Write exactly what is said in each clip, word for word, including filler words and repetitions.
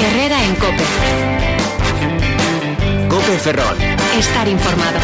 Herrera en COPE. COPE Ferrol. Estar informado.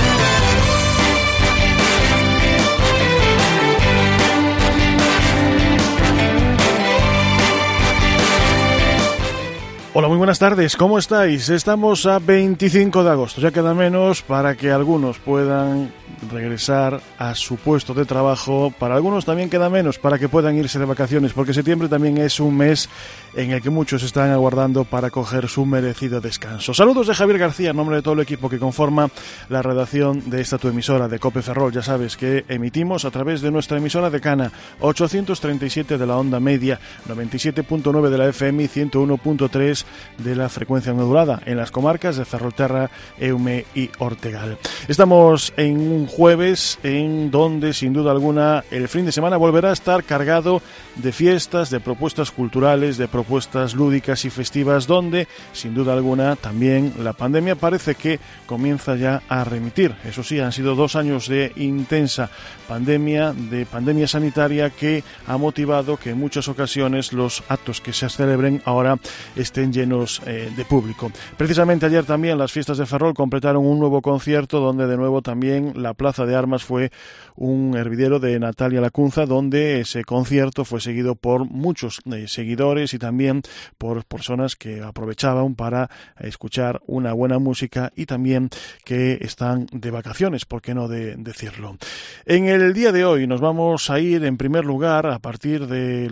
Hola, muy buenas tardes, ¿cómo estáis? Estamos a veinticinco de agosto, ya queda menos para que algunos puedan regresar a su puesto de trabajo, para algunos también queda menos para que puedan irse de vacaciones, porque septiembre también es un mes en el que muchos están aguardando para coger su merecido descanso. Saludos de Javier García, en nombre de todo el equipo que conforma la redacción de esta tu emisora de COPE Ferrol. Ya sabes que emitimos a través de nuestra emisora decana, ochocientos treinta y siete de la onda media, noventa y siete punto nueve de la F M y ciento uno punto tres de la frecuencia modulada en las comarcas de Ferrolterra, Eume y Ortegal. Estamos en un jueves en donde sin duda alguna el fin de semana volverá a estar cargado de fiestas, de propuestas culturales, de propuestas lúdicas y festivas, donde sin duda alguna también la pandemia parece que comienza ya a remitir. Eso sí, han sido dos años de intensa pandemia, de pandemia sanitaria, que ha motivado que en muchas ocasiones los actos que se celebren ahora estén llenos eh, de público. Precisamente ayer también las fiestas de Ferrol completaron un nuevo concierto, donde de nuevo también la Plaza de Armas fue un hervidero de Natalia Lacunza, donde ese concierto fue seguido por muchos eh, seguidores y también por personas que aprovechaban para escuchar una buena música y también que están de vacaciones, por qué no de decirlo. En el día de hoy nos vamos a ir en primer lugar a partir de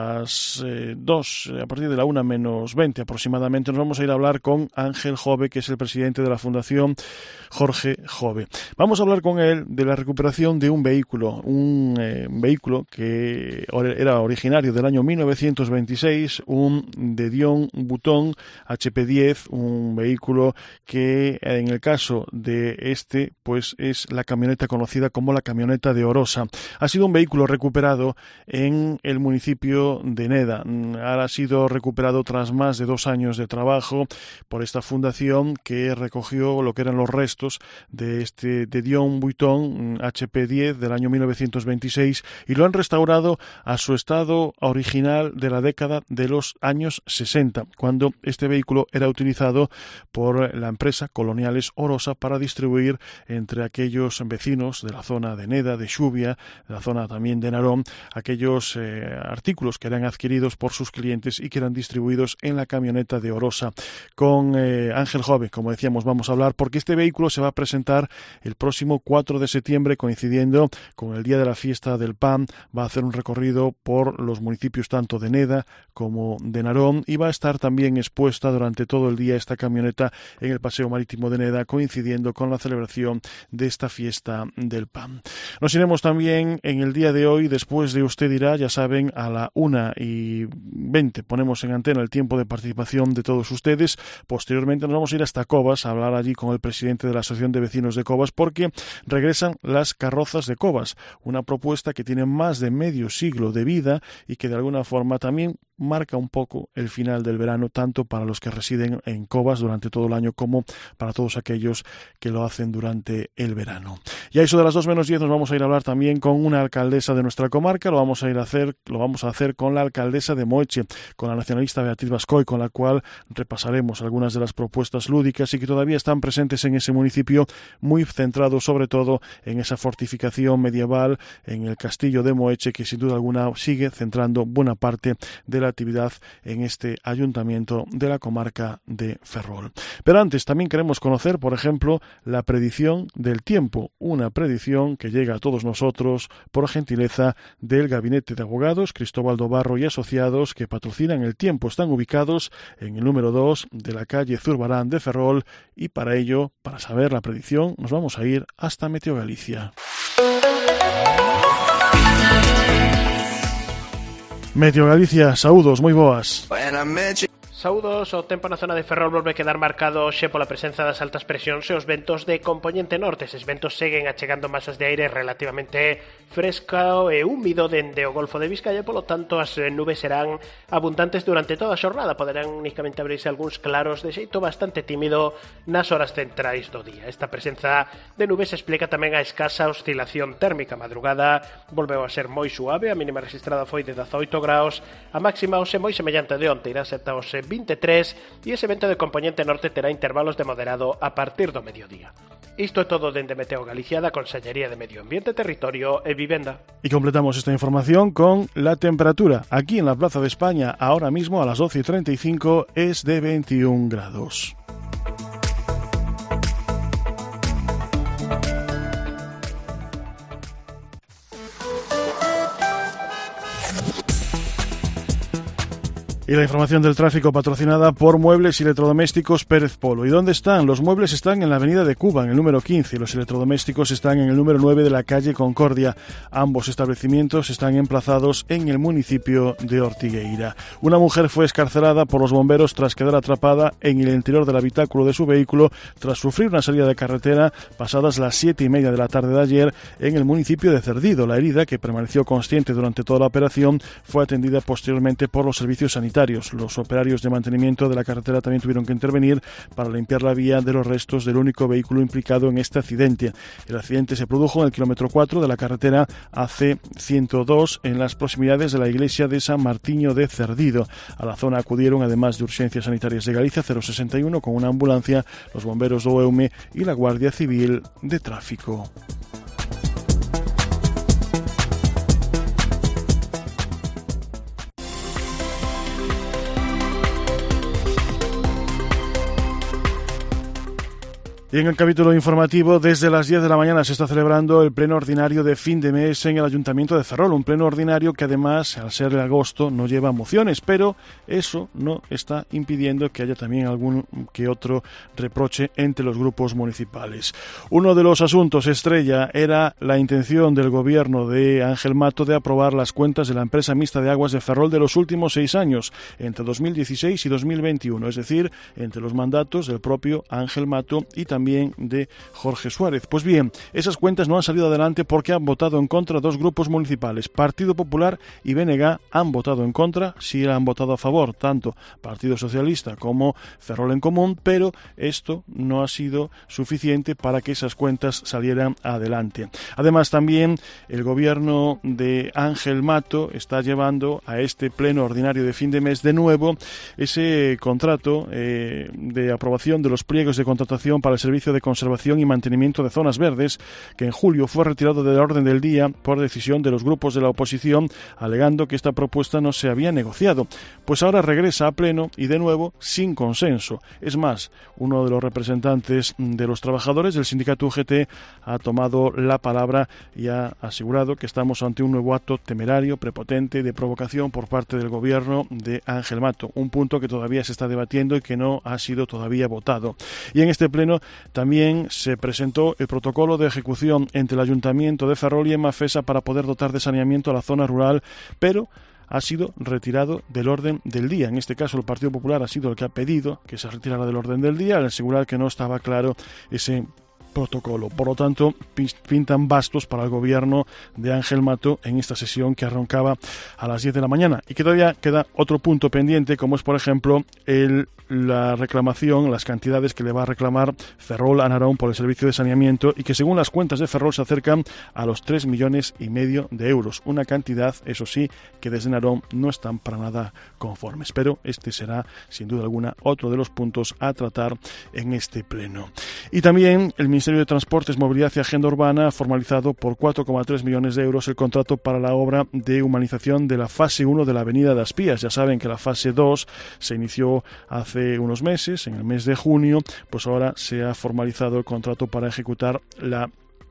las eh, dos, a partir de la una menos veinte aproximadamente, nos vamos a ir a hablar con Ángel Jove, que es el presidente de la Fundación Jorge Jove. Vamos a hablar con él de la recuperación de un vehículo, un eh, vehículo que era originario del año mil novecientos veintiséis, un De Dion Button H P diez, un vehículo que en el caso de este pues es la camioneta conocida como la camioneta de Orosa. Ha sido un vehículo recuperado en el municipio de Neda. Ha sido recuperado tras más de dos años de trabajo por esta fundación, que recogió lo que eran los restos de este De Dion Button H P diez del año mil novecientos veintiséis y lo han restaurado a su estado original de la década de los años sesenta, cuando este vehículo era utilizado por la empresa Coloniales Orosa para distribuir entre aquellos vecinos de la zona de Neda, de Xubia, de la zona también de Narón, aquellos eh, artículos que eran adquiridos por sus clientes y que eran distribuidos en la camioneta de Orosa. Con eh, Ángel Jove, como decíamos, vamos a hablar porque este vehículo se va a presentar el próximo cuatro de septiembre, coincidiendo con el día de la fiesta del pan. Va a hacer un recorrido por los municipios tanto de Neda como de Narón y va a estar también expuesta durante todo el día esta camioneta en el Paseo Marítimo de Neda, coincidiendo con la celebración de esta fiesta del pan. Nos iremos también en el día de hoy, después de Usted Dirá, ya saben, a la una y veinte ponemos en antena el tiempo de participación de todos ustedes. Posteriormente nos vamos a ir hasta Cobas a hablar allí con el presidente de la Asociación de Vecinos de Cobas, porque regresan las carrozas de Cobas, una propuesta que tiene más de medio siglo de vida y que de alguna forma también marca un poco el final del verano, tanto para los que residen en Cobas durante todo el año como para todos aquellos que lo hacen durante el verano. Y a eso de las dos menos diez nos vamos a ir a hablar también con una alcaldesa de nuestra comarca. Lo vamos a ir a hacer, lo vamos a hacer con la alcaldesa de Moeche, con la nacionalista Beatriz Bascoy, con la cual repasaremos algunas de las propuestas lúdicas y que todavía están presentes en ese municipio, muy centrado sobre todo en esa fortificación medieval, en el castillo de Moeche, que sin duda alguna sigue centrando buena parte de la actividad en este ayuntamiento de la comarca de Ferrol. Pero antes también queremos conocer, por ejemplo, la predicción del tiempo, una predicción que llega a todos nosotros por gentileza del Gabinete de Abogados Cristóbal Dobarro y Asociados, que patrocinan el tiempo. Están ubicados en el número dos de la calle Zurbarán de Ferrol y para ello, para saber la predicción, nos vamos a ir hasta Meteo Galicia. Meteo Galicia, saúdos, moi boas. Saúdos, o tempo na zona de Ferrol volve a quedar marcado xe pola presenza das altas presións e os ventos de compoñente norte. Eses ventos seguen achegando masas de aire relativamente fresco e húmido dende o Golfo de Vizcaya, polo tanto as nubes serán abundantes durante toda a xornada. Poderán únicamente abrirse algúns claros de xeito bastante tímido nas horas centrais do día. Esta presenza de nubes explica tamén a escasa oscilación térmica. A madrugada volveu a ser moi suave, a mínima registrada foi de dezaoito graus, a máxima hoxe moi semellante de onte, irá ata os veintitrés e ese vento de componente norte terá intervalos de moderado a partir do mediodía. Isto é todo dende Meteo Galicia da Consellería de Medio Ambiente, Territorio e Vivenda. Y completamos esta información con la temperatura. Aquí en la Plaza de España, ahora mismo a las doce y treinta y cinco, es de veintiún grados. Y la información del tráfico patrocinada por Muebles y Electrodomésticos Pérez Polo. ¿Y dónde están? Los muebles están en la avenida de Cuba, en el número quince, y los electrodomésticos están en el número nueve de la calle Concordia. Ambos establecimientos están emplazados en el municipio de Ortigueira. Una mujer fue excarcelada por los bomberos tras quedar atrapada en el interior del habitáculo de su vehículo tras sufrir una salida de carretera pasadas las siete y media de la tarde de ayer en el municipio de Cerdido. La herida, que permaneció consciente durante toda la operación, fue atendida posteriormente por los servicios sanitarios. Los operarios de mantenimiento de la carretera también tuvieron que intervenir para limpiar la vía de los restos del único vehículo implicado en este accidente. El accidente se produjo en el kilómetro cuatro de la carretera A C ciento dos en las proximidades de la iglesia de San Martiño de Cerdido. A la zona acudieron, además de Urgencias Sanitarias de Galicia cero sesenta y uno con una ambulancia, los bomberos do EUME y la Guardia Civil de Tráfico. Y en el capítulo informativo, desde las diez de la mañana se está celebrando el pleno ordinario de fin de mes en el Ayuntamiento de Ferrol. Un pleno ordinario que además, al ser de agosto, no lleva mociones, pero eso no está impidiendo que haya también algún que otro reproche entre los grupos municipales. Uno de los asuntos estrella era la intención del gobierno de Ángel Mato de aprobar las cuentas de la empresa mixta de aguas de Ferrol de los últimos seis años, entre dos mil dieciséis y dos mil veintiuno, es decir, entre los mandatos del propio Ángel Mato y también también de Jorge Suárez. Pues bien, esas cuentas no han salido adelante porque han votado en contra dos grupos municipales. Partido Popular y B N G han votado en contra, sí han votado a favor, tanto Partido Socialista como Ferrol en Común, pero esto no ha sido suficiente para que esas cuentas salieran adelante. Además, también el gobierno de Ángel Mato está llevando a este pleno ordinario de fin de mes de nuevo ese contrato eh, de aprobación de los pliegos de contratación para el Servicio de Conservación y Mantenimiento de Zonas Verdes, que en julio fue retirado del orden del día por decisión de los grupos de la oposición, alegando que esta propuesta no se había negociado. Pues ahora regresa a pleno y de nuevo sin consenso. Es más, uno de los representantes de los trabajadores del sindicato U G T ha tomado la palabra y ha asegurado que estamos ante un nuevo acto temerario, prepotente, de provocación por parte del gobierno de Ángel Mato, un punto que todavía se está debatiendo y que no ha sido todavía votado. Y en este pleno también se presentó el protocolo de ejecución entre el Ayuntamiento de Ferrol y Emafesa para poder dotar de saneamiento a la zona rural, pero ha sido retirado del orden del día. En este caso, el Partido Popular ha sido el que ha pedido que se retirara del orden del día, al asegurar que no estaba claro ese protocolo. Por lo tanto, pintan bastos para el gobierno de Ángel Mato en esta sesión que arrancaba a las diez de la mañana. Y que todavía queda otro punto pendiente, como es, por ejemplo, el, la reclamación, las cantidades que le va a reclamar Ferrol a Narón por el servicio de saneamiento y que, según las cuentas de Ferrol, se acercan a los tres millones y medio de euros. Una cantidad, eso sí, que desde Narón no están para nada conformes. Pero este será, sin duda alguna, otro de los puntos a tratar en este pleno. Y también el Ministerio de Transportes, Movilidad y Agenda Urbana ha formalizado por cuatro coma tres millones de euros el contrato para la obra de humanización de la fase uno de la Avenida das Pías. Ya saben que la fase dos se inició hace unos meses, en el mes de junio, pues ahora se ha formalizado el contrato para ejecutar la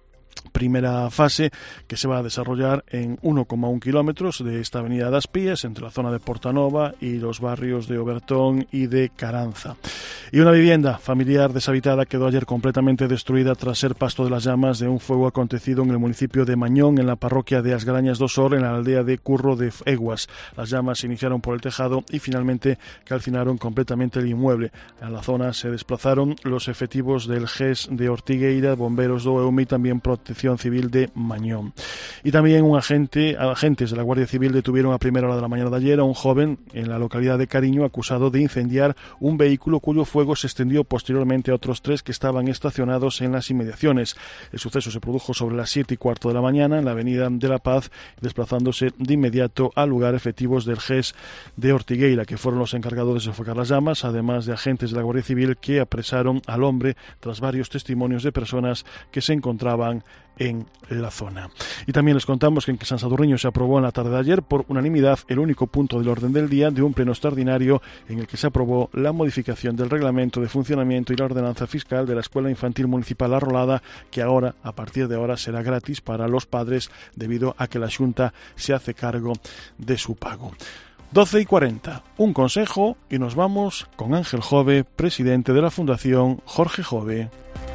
primera fase, que se va a desarrollar en uno coma uno kilómetros de esta avenida das Pías, entre la zona de Portanova y los barrios de Obertón y de Caranza. Y una vivienda familiar deshabitada quedó ayer completamente destruida tras ser pasto de las llamas de un fuego acontecido en el municipio de Mañón, en la parroquia de Asgarañas do Sor, en la aldea de Curro de Eguas. Las llamas se iniciaron por el tejado y finalmente calcinaron completamente el inmueble. En la zona se desplazaron los efectivos del G E S de Ortigueira, bomberos do EUME y también Protección Protección Civil de Mañón. Y también un agente, agentes de la Guardia Civil detuvieron a primera hora de la mañana de ayer a un joven en la localidad de Cariño acusado de incendiar un vehículo cuyo fuego se extendió posteriormente a otros tres que estaban estacionados en las inmediaciones. El suceso se produjo sobre las siete y cuarto de la mañana en la avenida de La Paz, desplazándose de inmediato al lugar efectivos del G E S de Ortigueira, que fueron los encargados de sofocar las llamas, además de agentes de la Guardia Civil que apresaron al hombre tras varios testimonios de personas que se encontraban en la zona. Y también les contamos que en San Sadurniño se aprobó en la tarde de ayer por unanimidad el único punto del orden del día de un pleno extraordinario en el que se aprobó la modificación del reglamento de funcionamiento y la ordenanza fiscal de la Escuela Infantil Municipal Arrolada, que ahora, a partir de ahora, será gratis para los padres debido a que la Xunta se hace cargo de su pago. doce y cuarenta, un consejo y nos vamos con Ángel Jove, presidente de la Fundación Jorge Jove.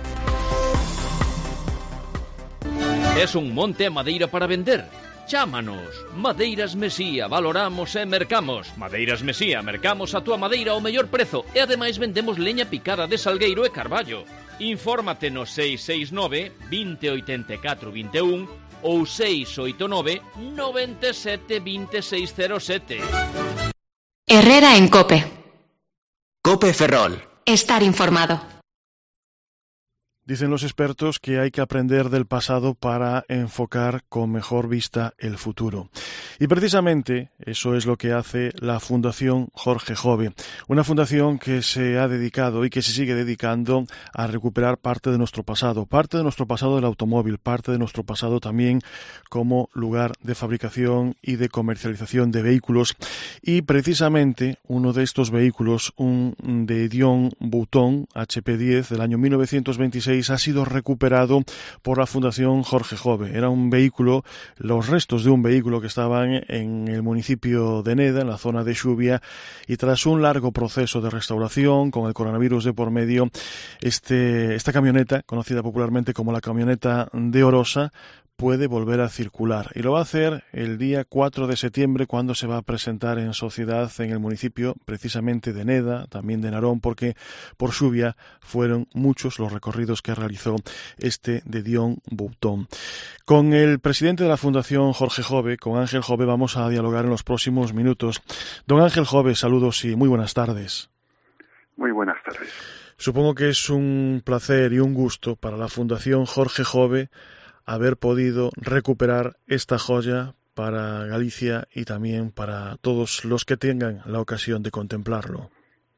Es un monte a madeira para vender? Chámanos. Madeiras Mesía, valoramos e mercamos. Madeiras Mesía, mercamos a túa madeira ao mellor prezo e ademais vendemos leña picada de salgueiro e carballo. Infórmate no seis seis nove, vinte, oitenta e catro, vinte e un ou seis oito nove, noventa e sete, vinte e seis cero sete. Herrera en COPE. COPE Ferrol. Estar informado. Dicen los expertos que hay que aprender del pasado para enfocar con mejor vista el futuro. Y precisamente eso es lo que hace la Fundación Jorge Jove, una fundación que se ha dedicado y que se sigue dedicando a recuperar parte de nuestro pasado, parte de nuestro pasado del automóvil, parte de nuestro pasado también como lugar de fabricación y de comercialización de vehículos. Y precisamente uno de estos vehículos, un de Dion Bouton H P diez del año mil novecientos veintiséis, ha sido recuperado por la Fundación Jorge Jove. Era un vehículo, los restos de un vehículo que estaban en el municipio de Neda, en la zona de Xubia, y tras un largo proceso de restauración, con el coronavirus de por medio, este, esta camioneta, conocida popularmente como la camioneta de Orosa, puede volver a circular. Y lo va a hacer el día cuatro de septiembre, cuando se va a presentar en sociedad en el municipio precisamente de Neda, también de Narón, porque por Xubia fueron muchos los recorridos que realizó este de Dion Bouton. Con el presidente de la Fundación Jorge Jove, con Ángel Jove, vamos a dialogar en los próximos minutos. Don Ángel Jove, saludos y muy buenas tardes. Muy buenas tardes. Supongo que es un placer y un gusto para la Fundación Jorge Jove haber podido recuperar esta joya para Galicia y también para todos los que tengan la ocasión de contemplarlo.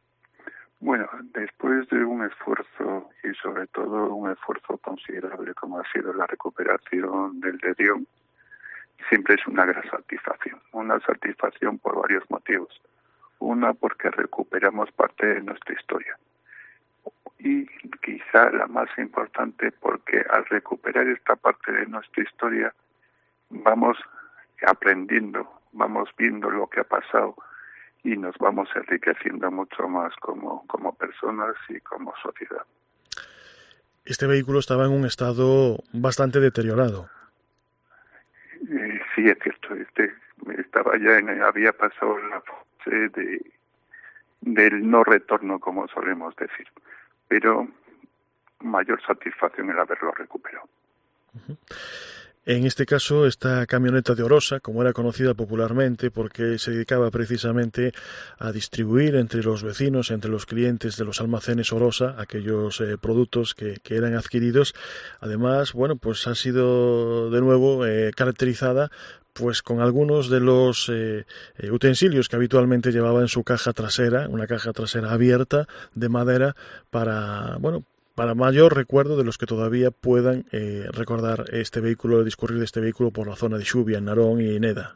Bueno, después de un esfuerzo y sobre todo un esfuerzo considerable como ha sido la recuperación del de Dion, siempre es una gran satisfacción. Una satisfacción por varios motivos. Una, porque recuperamos parte de nuestra historia. Y quizá la más importante, porque al recuperar esta parte de nuestra historia vamos aprendiendo, vamos viendo lo que ha pasado y nos vamos enriqueciendo mucho más como, como personas y como sociedad. Este vehículo estaba en un estado bastante deteriorado. Eh, sí, es cierto. Este estaba ya en, había pasado la fase de, del no retorno, como solemos decir. Pero mayor satisfacción el haberlo recuperado. Uh-huh. En este caso, esta camioneta de Orosa, como era conocida popularmente, porque se dedicaba precisamente a distribuir entre los vecinos, entre los clientes de los almacenes Orosa, aquellos eh, productos que, que eran adquiridos. Además, bueno, pues ha sido de nuevo eh, caracterizada pues con algunos de los eh, utensilios que habitualmente llevaba en su caja trasera, una caja trasera abierta de madera para, bueno, para mayor recuerdo de los que todavía puedan eh, recordar este vehículo, el discurrir de este vehículo por la zona de Xubia, Narón y Neda.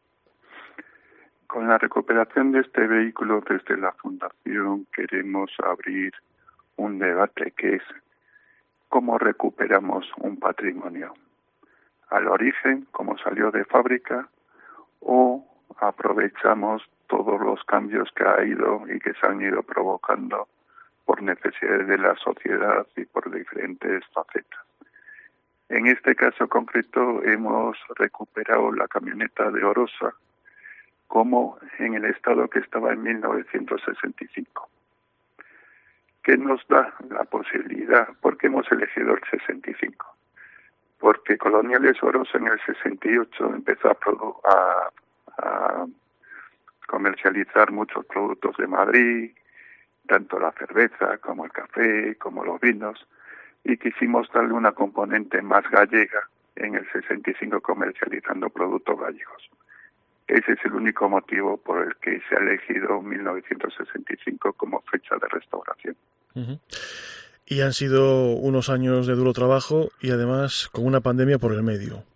Con la recuperación de este vehículo desde la Fundación queremos abrir un debate que es cómo recuperamos un patrimonio. Al origen, como salió de fábrica, o aprovechamos todos los cambios que ha ido y que se han ido provocando por necesidades de la sociedad y por diferentes facetas. En este caso concreto hemos recuperado la camioneta de Orosa como en el estado que estaba en mil novecientos sesenta y cinco. ¿Qué nos da la posibilidad? ¿Por qué hemos elegido el sesenta y cinco? porque Coloniales Oros en el sesenta y ocho empezó a, produ- a, a comercializar muchos productos de Madrid, tanto la cerveza como el café, como los vinos, y quisimos darle una componente más gallega en el sesenta y cinco comercializando productos gallegos. Ese es el único motivo por el que se ha elegido mil novecientos sesenta y cinco como fecha de restauración. Uh-huh. Y han sido unos años de duro trabajo y además con una pandemia por el medio.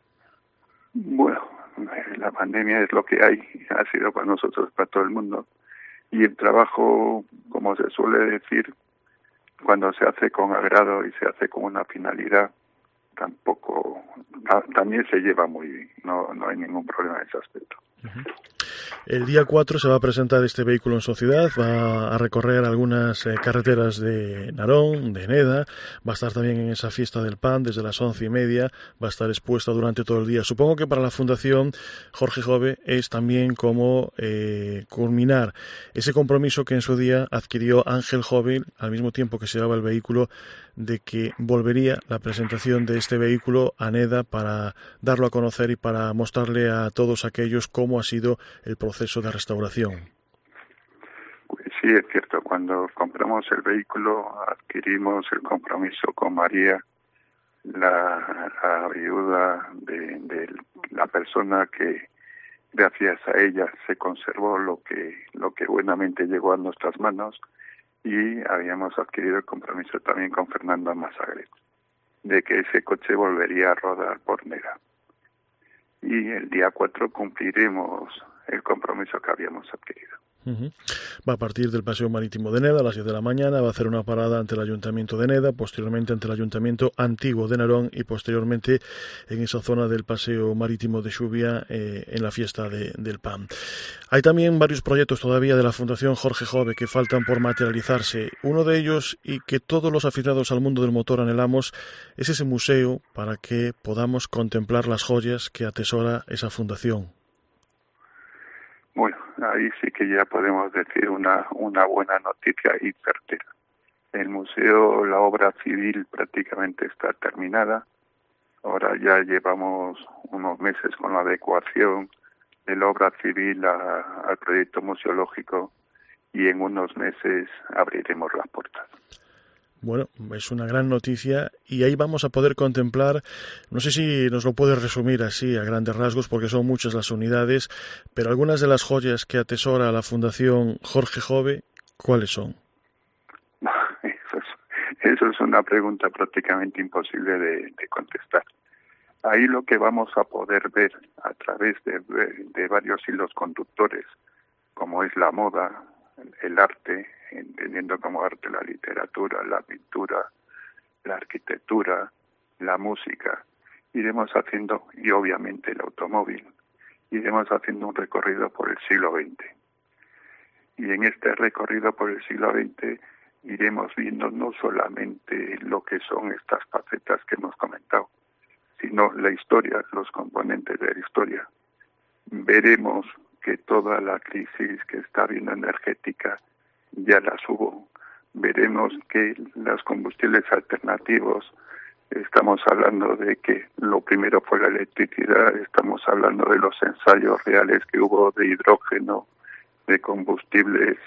Bueno, la pandemia es lo que hay, ha sido para nosotros, para todo el mundo. Y el trabajo, como se suele decir, cuando se hace con agrado y se hace con una finalidad, tampoco, también se lleva muy bien, no, no hay ningún problema en ese aspecto. Uh-huh. El día cuatro se va a presentar este vehículo en Sociedad, va a recorrer algunas eh, carreteras de Narón, de Neda, va a estar también en esa fiesta del pan desde las once y media, va a estar expuesta durante todo el día. Supongo que para la Fundación Jorge Jove es también como eh, culminar ese compromiso que en su día adquirió Ángel Jove al mismo tiempo que se daba el vehículo, de que volvería la presentación de este vehículo a Neda para darlo a conocer y para mostrarle a todos aquellos cómo ha sido el proceso de restauración. Pues sí, es cierto, cuando compramos el vehículo adquirimos el compromiso con María, la, la viuda de, de la persona que gracias a ella se conservó lo que, lo que buenamente llegó a nuestras manos. Y habíamos adquirido el compromiso también con Fernando Masagre de que ese coche volvería a rodar por Neda. Y el día cuatro cumpliremos el compromiso que habíamos adquirido. Uh-huh. Va a partir del Paseo Marítimo de Neda a las diez de la mañana, va a hacer una parada ante el Ayuntamiento de Neda, posteriormente ante el Ayuntamiento Antiguo de Narón y posteriormente en esa zona del Paseo Marítimo de Xubia eh, en la fiesta de, del pan. Hay también varios proyectos todavía de la Fundación Jorge Jove que faltan por materializarse. Uno de ellos, y que todos los aficionados al mundo del motor anhelamos, es ese museo para que podamos contemplar las joyas que atesora esa fundación. Bueno, ahí sí que ya podemos decir una, una buena noticia y certera. El museo, la obra civil prácticamente está terminada. Ahora ya llevamos unos meses con la adecuación de la obra civil a, al proyecto museológico y en unos meses abriremos las puertas. Bueno, es una gran noticia y ahí vamos a poder contemplar, no sé si nos lo puedes resumir así a grandes rasgos porque son muchas las unidades, pero algunas de las joyas que atesora la Fundación Jorge Jove, ¿cuáles son? Eso es, eso es una pregunta prácticamente imposible de, de contestar. Ahí lo que vamos a poder ver a través de, de varios hilos conductores, como es la moda, el arte, entendiendo como arte la literatura, la pintura, la arquitectura, la música, iremos haciendo, y obviamente el automóvil, iremos haciendo un recorrido por el siglo veinte. Y en este recorrido por el siglo veinte iremos viendo no solamente lo que son estas facetas que hemos comentado, sino la historia, los componentes de la historia. Veremos que toda la crisis que está habiendo energética ya las hubo. Veremos que los combustibles alternativos, estamos hablando de que lo primero fue la electricidad, estamos hablando de los ensayos reales que hubo de hidrógeno, de combustibles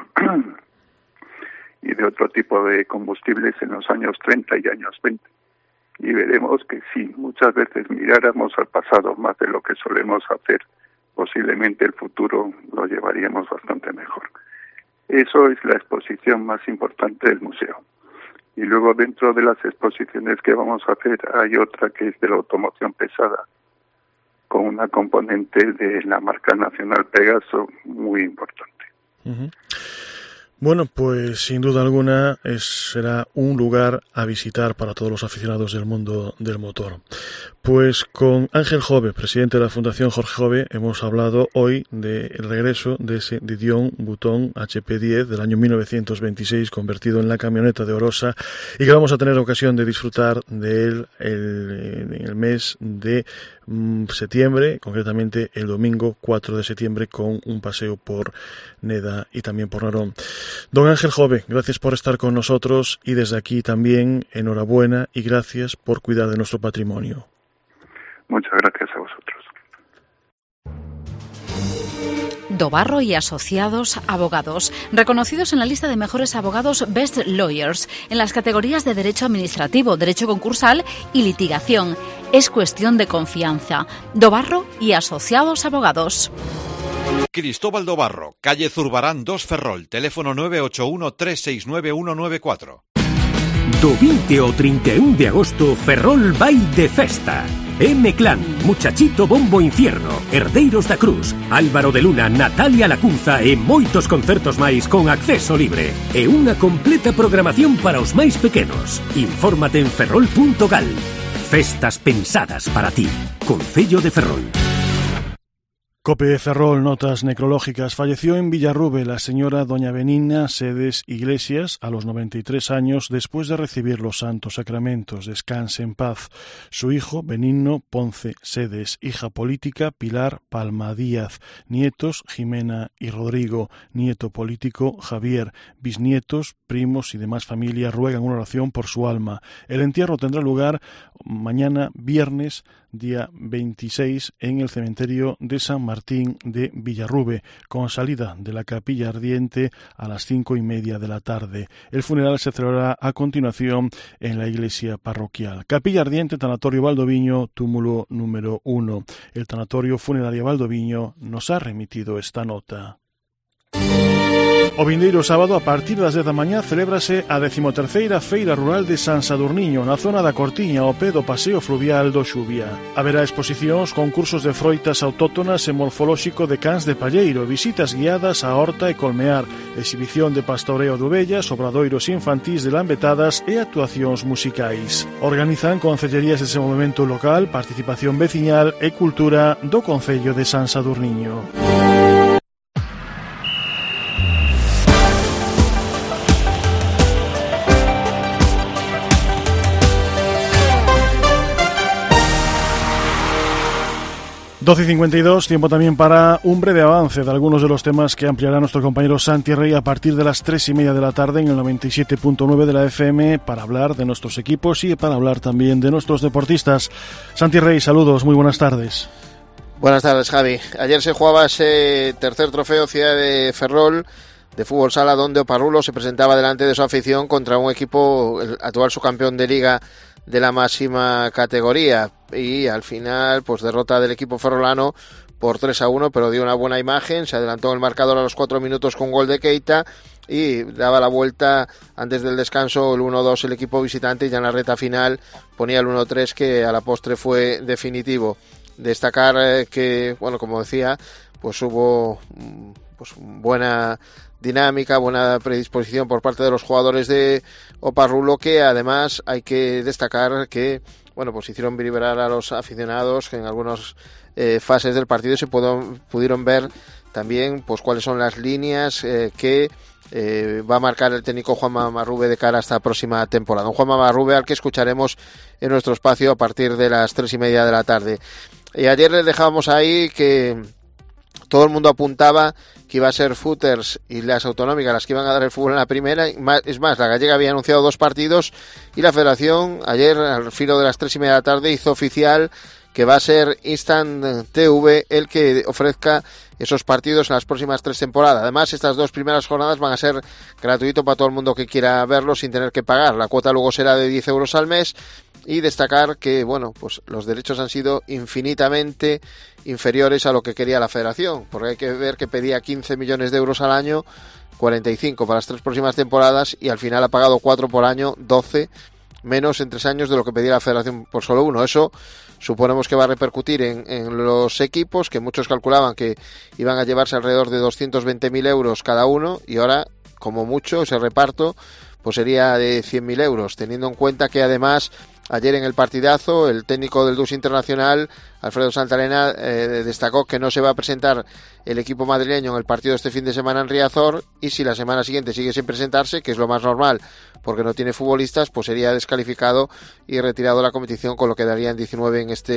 y de otro tipo de combustibles en los años treinta y años veinte. Y veremos que sí, muchas veces miráramos al pasado más de lo que solemos hacer, posiblemente el futuro lo llevaríamos bastante mejor. Eso es la exposición más importante del museo. Y luego dentro de las exposiciones que vamos a hacer hay otra que es de la automoción pesada, con una componente de la marca nacional Pegaso muy importante. Uh-huh. Bueno, pues sin duda alguna es, será un lugar a visitar para todos los aficionados del mundo del motor. Pues con Ángel Jove, presidente de la Fundación Jorge Jove, hemos hablado hoy del regreso de ese Didion Button H P diez del año mil novecientos veintiséis, convertido en la camioneta de Orosa, y que vamos a tener ocasión de disfrutar de él el, en el mes de mmm, septiembre, concretamente el domingo cuatro de septiembre, con un paseo por Neda y también por Narón. Don Ángel Jove, gracias por estar con nosotros y desde aquí también enhorabuena y gracias por cuidar de nuestro patrimonio. Muchas gracias a vosotros. Dobarro y Asociados Abogados, reconocidos en la lista de mejores abogados Best Lawyers en las categorías de Derecho Administrativo, Derecho Concursal y Litigación. Es cuestión de confianza. Dobarro y Asociados Abogados. Cristóbal Dobarro, calle Zurbarán dos Ferrol, teléfono nueve ocho uno, tres seis nueve, uno nueve cuatro. Do veinte ao trinta e un de agosto, Ferrol vai de festa. M-Clan, Muchachito Bombo Infierno, Herdeiros da Cruz, Álvaro de Luna, Natalia Lacunza e moitos concertos máis con acceso libre. E unha completa programación para os máis pequenos. Infórmate en ferrol punto gal. Festas pensadas para ti. Concello de Ferrol. Cope Ferrol, notas necrológicas. Falleció en Villarrube la señora doña Benigna Sedes Iglesias a los noventa y tres años después de recibir los santos sacramentos. Descanse en paz. Su hijo, Benigno Ponce Sedes, hija política, Pilar Palma Díaz, nietos, Jimena y Rodrigo, nieto político, Javier, bisnietos, primos y demás familia ruegan una oración por su alma. El entierro tendrá lugar mañana viernes día veintiséis en el cementerio de San Martín de Villarrube, con salida de la capilla ardiente a las cinco y media de la tarde. El funeral se celebrará a continuación en la iglesia parroquial. Capilla ardiente, tanatorio Valdoviño, túmulo número uno. El tanatorio funerario Valdoviño nos ha remitido esta nota. O vindeiro sábado, a partir das dez da mañá, celébrase a decimoterceira Feira Rural de San Sadurniño, na zona da Cortiña, ao pé do Paseo Fluvial do Xubia. Haberá exposicións, concursos de froitas autóctonas e morfolóxico de cans de palleiro, visitas guiadas a Horta e Colmear, exhibición de pastoreo de ovellas, obradoiros infantís de lambetadas e actuacións musicais. Organizan concellerías de desenvolvemento local, participación veciñal e cultura do Concello de San Sadurniño. doce y cincuenta y dos, tiempo también para un breve avance de algunos de los temas que ampliará nuestro compañero Santi Rey a partir de las tres y media de la tarde en el noventa y siete punto nueve de la F M para hablar de nuestros equipos y para hablar también de nuestros deportistas. Santi Rey, saludos, muy buenas tardes. Buenas tardes, Javi. Ayer se jugaba ese tercer trofeo Ciudad de Ferrol de fútbol sala, donde Oparrulo se presentaba delante de su afición contra un equipo, el actual subcampeón de liga de la máxima categoría, y al final pues derrota del equipo ferrolano por tres a uno, pero dio una buena imagen. Se adelantó el marcador a los cuatro minutos con gol de Keita y daba la vuelta antes del descanso el uno dos el equipo visitante, y ya en la reta final ponía el uno tres, que a la postre fue definitivo. Destacar eh, que, bueno, como decía, pues hubo pues buena dinámica, buena predisposición por parte de los jugadores de Oparrulo, que además hay que destacar que, bueno, pues hicieron vibrar a los aficionados, que en algunas eh, fases del partido se pudo, pudieron ver también pues cuáles son las líneas eh, que eh, va a marcar el técnico Juanma Marrube de cara a esta próxima temporada. Un Juanma Marrube al que escucharemos en nuestro espacio a partir de las tres y media de la tarde. Y ayer les dejábamos ahí que todo el mundo apuntaba que iba a ser Footers y las autonómicas las que iban a dar el fútbol en la primera. Es más, la gallega había anunciado dos partidos y la federación ayer al filo de las tres y media de la tarde hizo oficial que va a ser Instant T V el que ofrezca esos partidos en las próximas tres temporadas. Además, estas dos primeras jornadas van a ser gratuito para todo el mundo que quiera verlo sin tener que pagar. La cuota luego será de diez euros al mes. Y destacar que, bueno, pues los derechos han sido infinitamente inferiores a lo que quería la federación, porque hay que ver que pedía quince millones de euros al año, cuarenta y cinco para las tres próximas temporadas, y al final ha pagado cuatro por año, doce, menos en tres años de lo que pedía la federación por solo uno. Eso suponemos que va a repercutir en, en los equipos, que muchos calculaban que iban a llevarse alrededor de doscientos veinte mil euros cada uno, y ahora, como mucho, ese reparto pues sería de cien mil euros, teniendo en cuenta que además ayer en el partidazo el técnico del D U S Internacional, Alfredo Santarena, eh, destacó que no se va a presentar el equipo madrileño en el partido de este fin de semana en Riazor, y si la semana siguiente sigue sin presentarse, que es lo más normal porque no tiene futbolistas, pues sería descalificado y retirado de la competición, con lo que darían diecinueve en este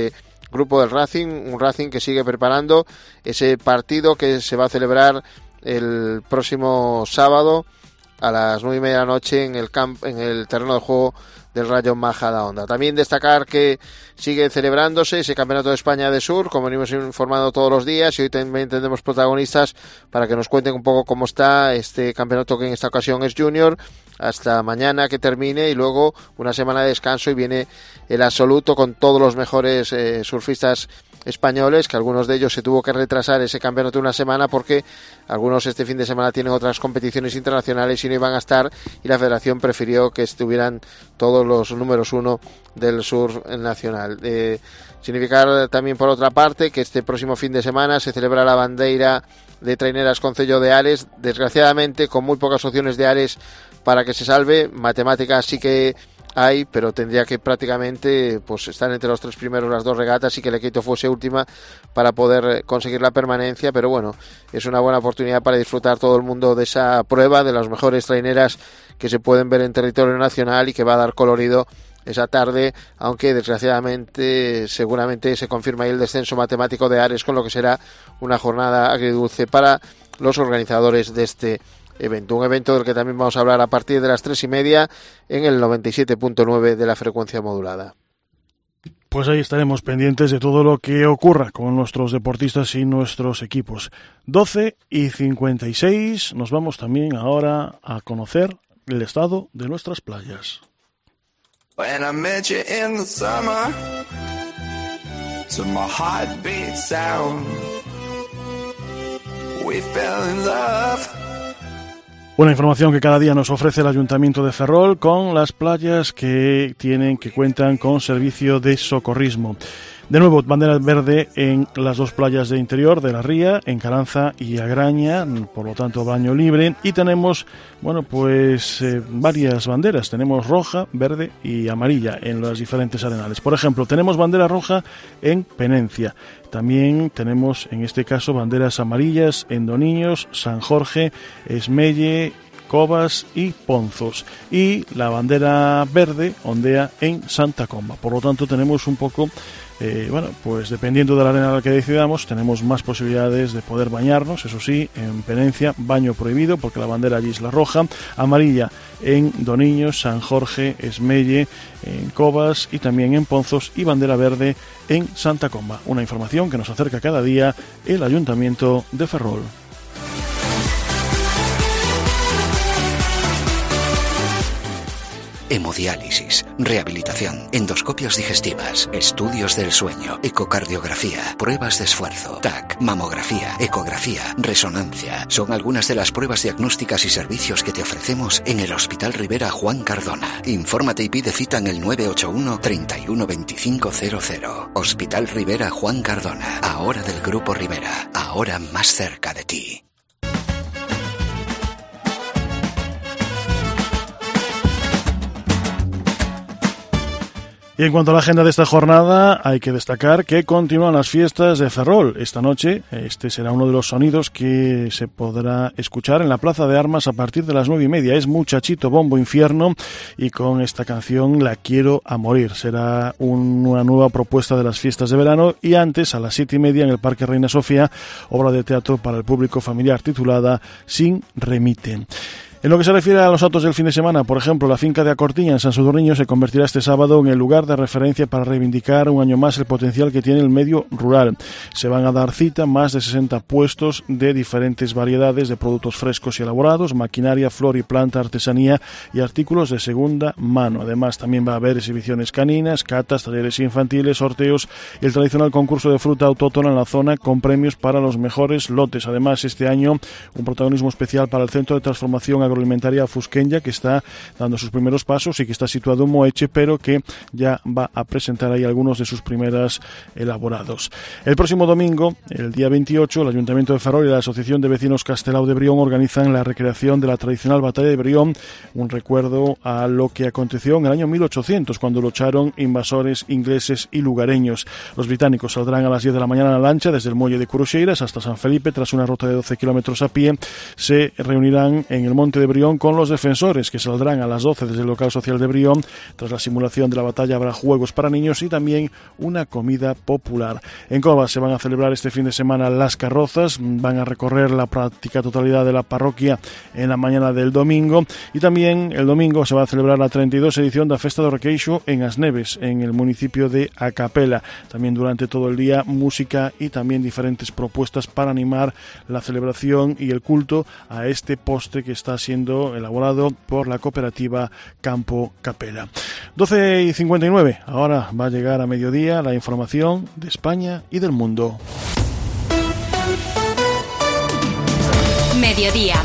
grupo del Racing, un Racing que sigue preparando ese partido que se va a celebrar el próximo sábado a las nueve y media de la noche en el camp, en el terreno de juego del Rayo Majadahonda. También destacar que sigue celebrándose ese Campeonato de España de Surf, como venimos informando todos los días, y hoy también tendremos protagonistas para que nos cuenten un poco cómo está este campeonato, que en esta ocasión es junior, hasta mañana que termine, y luego una semana de descanso y viene el absoluto con todos los mejores eh, surfistas españoles, que algunos de ellos se tuvo que retrasar ese campeonato una semana porque algunos este fin de semana tienen otras competiciones internacionales y no iban a estar, y la federación prefirió que estuvieran todos los números uno del surf nacional. Eh, significar también, por otra parte, que este próximo fin de semana se celebra la bandeira de traineras Concello de Ares, desgraciadamente con muy pocas opciones de Ares para que se salve. Matemáticas sí que hay, pero tendría que prácticamente pues estar entre los tres primeros las dos regatas y que el Lequeito fuese última para poder conseguir la permanencia, pero bueno, es una buena oportunidad para disfrutar todo el mundo de esa prueba, de las mejores traineras que se pueden ver en territorio nacional y que va a dar colorido esa tarde, aunque desgraciadamente seguramente se confirma ahí el descenso matemático de Ares, con lo que será una jornada agridulce para los organizadores de este evento, un evento del que también vamos a hablar a partir de las tres y media en el noventa y siete punto nueve de la frecuencia modulada. Pues ahí estaremos pendientes de todo lo que ocurra con nuestros deportistas y nuestros equipos. doce y cincuenta y seis, nos vamos también ahora a conocer el estado de nuestras playas. When I met you in the summer, to my heartbeat sound, we fell in love. Una información que cada día nos ofrece el Ayuntamiento de Ferrol con las playas que tienen, que cuentan con servicio de socorrismo. De nuevo, bandera verde en las dos playas de interior de la Ría, en Caranza y Agraña, por lo tanto baño libre. Y tenemos, bueno, pues eh, varias banderas. Tenemos roja, verde y amarilla en los diferentes arenales. Por ejemplo, tenemos bandera roja en Penencia. También tenemos, en este caso, banderas amarillas en Doniños, San Jorge, Esmelle, Cobas y Ponzos, y la bandera verde ondea en Santa Comba. Por lo tanto, tenemos un poco, eh, bueno, pues dependiendo de la arena a la que decidamos, tenemos más posibilidades de poder bañarnos. Eso sí, en Penencia, baño prohibido porque la bandera allí es la roja, amarilla en Doniños, San Jorge, Esmelle, en Cobas y también en Ponzos, y bandera verde en Santa Comba. Una información que nos acerca cada día el Ayuntamiento de Ferrol. Hemodiálisis, rehabilitación, endoscopios digestivas, estudios del sueño, ecocardiografía, pruebas de esfuerzo, T A C, mamografía, ecografía, resonancia. Son algunas de las pruebas diagnósticas y servicios que te ofrecemos en el Hospital Rivera Juan Cardona. Infórmate y pide cita en el nueve ocho uno, treinta y uno, veinticinco cero cero. Hospital Rivera Juan Cardona, ahora del Grupo Rivera, ahora más cerca de ti. Y en cuanto a la agenda de esta jornada, hay que destacar que continúan las fiestas de Ferrol. Esta noche, este será uno de los sonidos que se podrá escuchar en la Plaza de Armas a partir de las nueve y media. Es Muchachito Bombo Infierno, y con esta canción La Quiero a Morir. Será un, una nueva propuesta de las fiestas de verano, y antes, a las siete y media, en el Parque Reina Sofía, obra de teatro para el público familiar titulada Sin Remite. En lo que se refiere a los actos del fin de semana, por ejemplo, la finca de Acortiña en San Sadurniño se convertirá este sábado en el lugar de referencia para reivindicar un año más el potencial que tiene el medio rural. Se van a dar cita más de sesenta puestos de diferentes variedades de productos frescos y elaborados, maquinaria, flor y planta, artesanía y artículos de segunda mano. Además, también va a haber exhibiciones caninas, catas, talleres infantiles, sorteos y el tradicional concurso de fruta autóctona en la zona con premios para los mejores lotes. Además, este año un protagonismo especial para el Centro de Transformación Agroalimentaria Fusqueña, que está dando sus primeros pasos y que está situado en Moeche, pero que ya va a presentar ahí algunos de sus primeros elaborados. El próximo domingo, el día veintiocho, el Ayuntamiento de Ferrol y la Asociación de Vecinos Castelao de Brión organizan la recreación de la tradicional batalla de Brión, un recuerdo a lo que aconteció en el año mil ochocientos, cuando lucharon invasores ingleses y lugareños. Los británicos saldrán a las diez de la mañana en la lancha desde el muelle de Curuxeiras hasta San Felipe. Tras una ruta de doce kilómetros a pie, se reunirán en el monte Ayuntamiento de Brión con los defensores, que saldrán a las doce desde el local social de Brión. Tras la simulación de la batalla habrá juegos para niños y también una comida popular. En Cova se van a celebrar este fin de semana las carrozas, van a recorrer la práctica totalidad de la parroquia en la mañana del domingo, y también el domingo se va a celebrar la treinta y dos edición da Festa do Requeixo en As Neves, en el municipio de Acapela. También durante todo el día música y también diferentes propuestas para animar la celebración y el culto a este postre que está siendo elaborado por la cooperativa Campo Capela. doce y cincuenta y nueve, ahora va a llegar a mediodía la información de España y del mundo. Mediodía.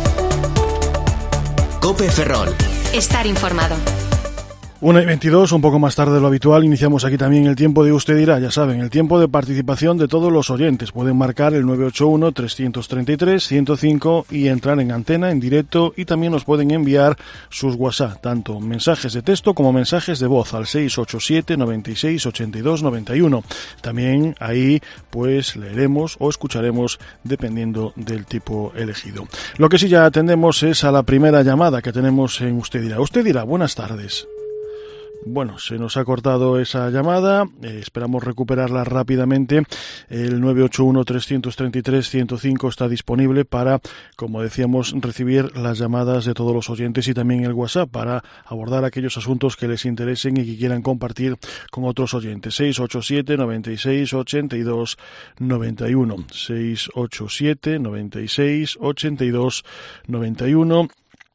Cope Ferrol. Estar informado. una y veintidós, un poco más tarde de lo habitual, iniciamos aquí también el tiempo de Usted Dirá, ya saben, el tiempo de participación de todos los oyentes. Pueden marcar el nueve ocho uno, tres tres tres, cero cinco y entrar en antena, en directo, y también nos pueden enviar sus WhatsApp, tanto mensajes de texto como mensajes de voz al seis ocho siete, noventa y seis, ochenta y dos, noventa y uno. También ahí pues leeremos o escucharemos dependiendo del tipo elegido. Lo que sí ya atendemos es a la primera llamada que tenemos en Usted Dirá. Usted Dirá, buenas tardes. Bueno, se nos ha cortado esa llamada, eh, esperamos recuperarla rápidamente. El nueve ocho uno, tres tres tres, cero cinco está disponible para, como decíamos, recibir las llamadas de todos los oyentes, y también el WhatsApp para abordar aquellos asuntos que les interesen y que quieran compartir con otros oyentes. seis ocho siete, noventa y seis, ochenta y dos, noventa y uno. seis ocho siete, noventa y seis, ochenta y dos, noventa y uno.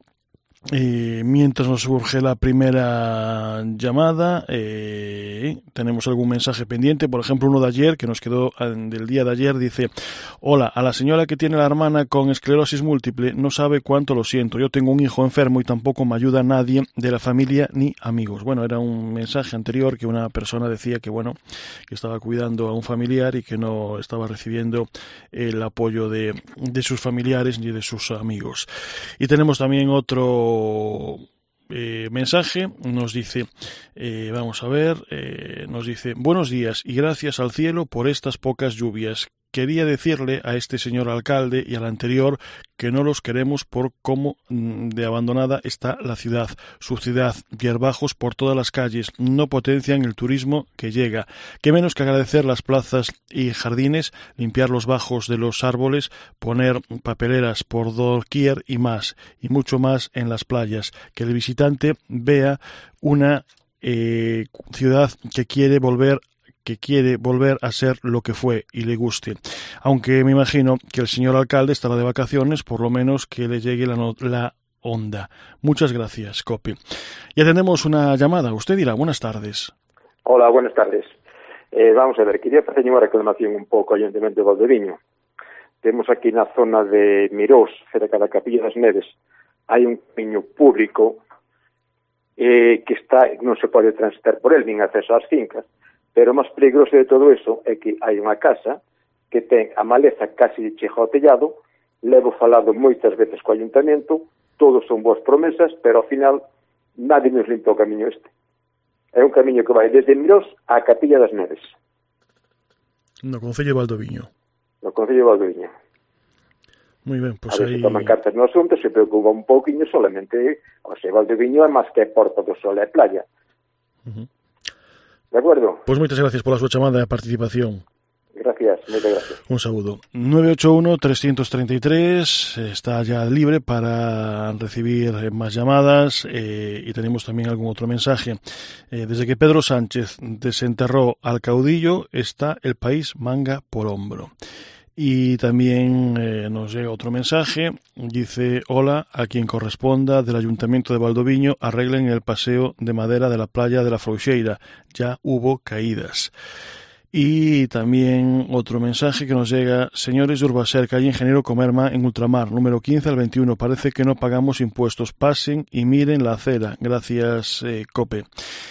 Eh, mientras nos surge la primera llamada, eh, tenemos algún mensaje pendiente. Por ejemplo, uno de ayer, que nos quedó del día de ayer, dice: hola, a la señora que tiene la hermana con esclerosis múltiple, no sabe cuánto lo siento. Yo tengo un hijo enfermo y tampoco me ayuda nadie de la familia ni amigos. Bueno, era un mensaje anterior que una persona decía que, bueno, que estaba cuidando a un familiar y que no estaba recibiendo el apoyo de, de sus familiares ni de sus amigos. Y tenemos también otro Eh, mensaje, nos dice, eh, vamos a ver, eh, nos dice: buenos días y gracias al cielo por estas pocas lluvias. Quería decirle a este señor alcalde y al anterior que no los queremos por cómo de abandonada está la ciudad. Su ciudad, hierbajos por todas las calles, no potencian el turismo que llega. Qué menos que agradecer las plazas y jardines, limpiar los bajos de los árboles, poner papeleras por doquier y más, y mucho más en las playas. Que el visitante vea una eh, ciudad que quiere volver que quiere volver a ser lo que fue y le guste. Aunque me imagino que el señor alcalde estará de vacaciones, por lo menos que le llegue la, no- la onda. Muchas gracias, Copi. Y atendemos una llamada. Usted dirá, buenas tardes. Hola, buenas tardes. Eh, vamos a ver, quería facer unha reclamación un pouco ao Ayuntamiento de Valdeviño. Temos aquí na zona de Mirós, cerca da Capilla das Neves, hai un camiño público eh, que está, non se pode transitar por el, nin acceso ás fincas. Pero o máis peligroso de todo eso é que hai unha casa que ten a maleza casi chega ao tellado. Levo falado moitas veces co Ayuntamento, todos son boas promesas, pero ao final nadie nos limpa o camiño este. É un camiño que vai desde Mirós á Capilla das Neves, No Concello de Valdoviño. no Concello de Valdeviño. Muy ben, pois A ver aí... se toman cartas no asunto, se preocupa un pouquiño solamente, o sea, Valdeviño é máis que Porta do Sol e playa. Uh-huh. De acuerdo? Pois moitas gracias pola súa chamada e participación. Gracias, moitas gracias. Un saúdo. nueve ocho uno, tres tres tres está ya libre para recibir más llamadas eh, y tenemos también algún otro mensaje. Eh, desde que Pedro Sánchez desenterró al caudillo está el país manga por hombro. Y también eh, nos llega otro mensaje, dice: hola, a quien corresponda del Ayuntamiento de Valdoviño, arreglen el paseo de madera de la playa de la Frouxeira, ya hubo caídas. Y también otro mensaje que nos llega: señores de Urbaser, calle Ingeniero Comerma en Ultramar, número quince al veintiuno, parece que no pagamos impuestos, pasen y miren la acera, gracias eh, Cope.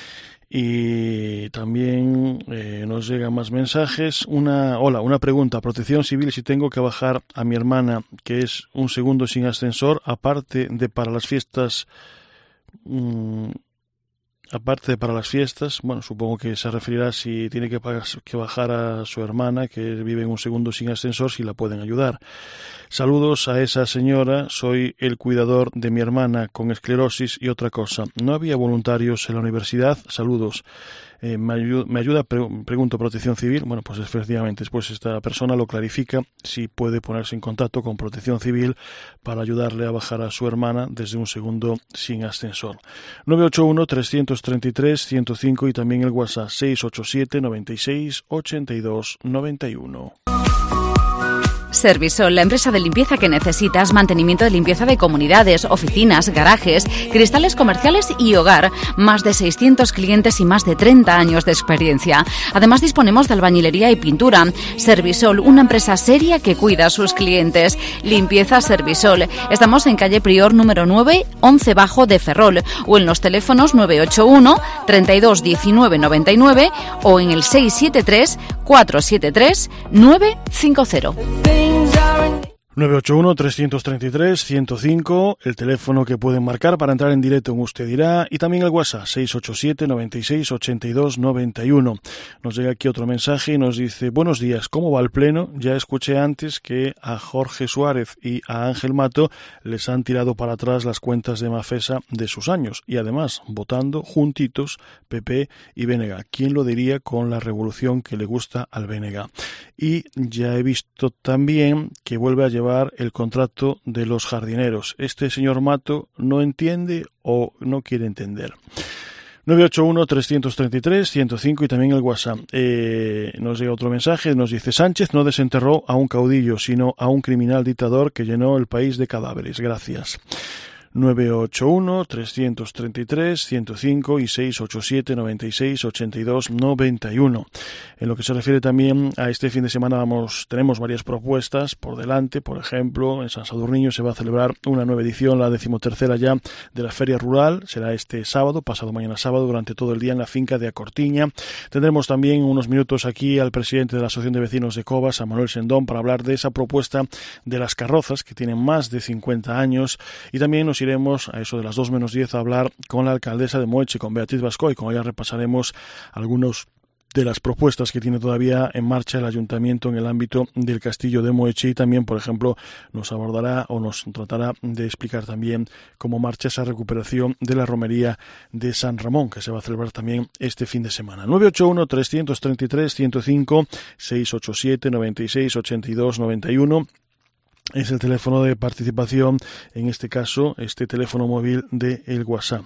Y también eh, nos llegan más mensajes. Una, hola, una pregunta. Protección Civil, si tengo que bajar a mi hermana, que es un segundo sin ascensor, aparte de para las fiestas, mmm, aparte de para las fiestas, bueno, supongo que se referirá si tiene que, pagar, que bajar a su hermana, que vive en un segundo sin ascensor, si la pueden ayudar. Saludos a esa señora, soy el cuidador de mi hermana con esclerosis y otra cosa. ¿No había voluntarios en la universidad? Saludos. Eh, ¿me, ayuda, ¿Me ayuda? Pre pregunto, Protección Civil. Bueno, pues efectivamente, después esta persona lo clarifica si puede ponerse en contacto con Protección Civil para ayudarle a bajar a su hermana desde un segundo sin ascensor. nueve ocho uno, tres tres tres, uno cero cinco y también el WhatsApp seis ocho siete, noventa y seis, ochenta y dos, noventa y uno. Servisol, la empresa de limpieza que necesitas, mantenimiento de limpieza de comunidades, oficinas, garajes, cristales comerciales y hogar. Más de seiscientos clientes y más de treinta años de experiencia. Además disponemos de albañilería y pintura. Servisol, una empresa seria que cuida a sus clientes. Limpieza Servisol. Estamos en calle Prior número nueve, once bajo de Ferrol, o en los teléfonos nueve ocho uno, treinta y dos, diecinueve, noventa y nueve o en el seis siete tres, cuatro siete tres, nueve cinco cero. nueve ocho uno, tres tres tres, uno cero cinco, el teléfono que pueden marcar para entrar en directo en Usted Dirá, y también el WhatsApp seis ocho siete, noventa y seis, ochenta y dos, noventa y uno. Nos llega aquí otro mensaje y nos dice: buenos días, ¿cómo va el pleno? Ya escuché antes que a Jorge Suárez y a Ángel Mato les han tirado para atrás las cuentas de Mafesa de sus años, y además votando juntitos P P y B N G. ¿Quién lo diría con la revolución que le gusta al B N G? Y ya he visto también que vuelve a llevar el contrato de los jardineros. Este señor Mato no entiende o no quiere entender. nueve ocho uno, tres tres tres, uno cero cinco y también el WhatsApp. Eh, nos llega otro mensaje, nos dice: Sánchez no desenterró a un caudillo, sino a un criminal dictador que llenó el país de cadáveres. Gracias. nueve ocho uno, tres tres tres, uno cero cinco y seis ocho siete, noventa y seis, ochenta y dos, noventa y uno. En lo que se refiere también a este fin de semana, vamos, tenemos varias propuestas por delante. Por ejemplo, en San Sadurniño se va a celebrar una nueva edición, la decimotercera ya, de la Feria Rural. Será este sábado, pasado mañana sábado, durante todo el día en la finca de Acortiña. Tendremos también unos minutos aquí al presidente de la Asociación de Vecinos de Covas, a Manuel Sendón, para hablar de esa propuesta de las carrozas, que tienen más de cincuenta años. Y también nos iremos a eso de las dos menos diez a hablar con la alcaldesa de Moeche, con Beatriz Bascoy. Con ella repasaremos algunos de las propuestas que tiene todavía en marcha el ayuntamiento en el ámbito del castillo de Moeche, y también, por ejemplo, nos abordará o nos tratará de explicar también cómo marcha esa recuperación de la romería de San Ramón, que se va a celebrar también este fin de semana. nueve ocho uno, tres tres tres, uno cero cinco, seis ocho siete, noventa y seis, ochenta y dos, noventa y uno. Es el teléfono de participación, en este caso, este teléfono móvil de el WhatsApp.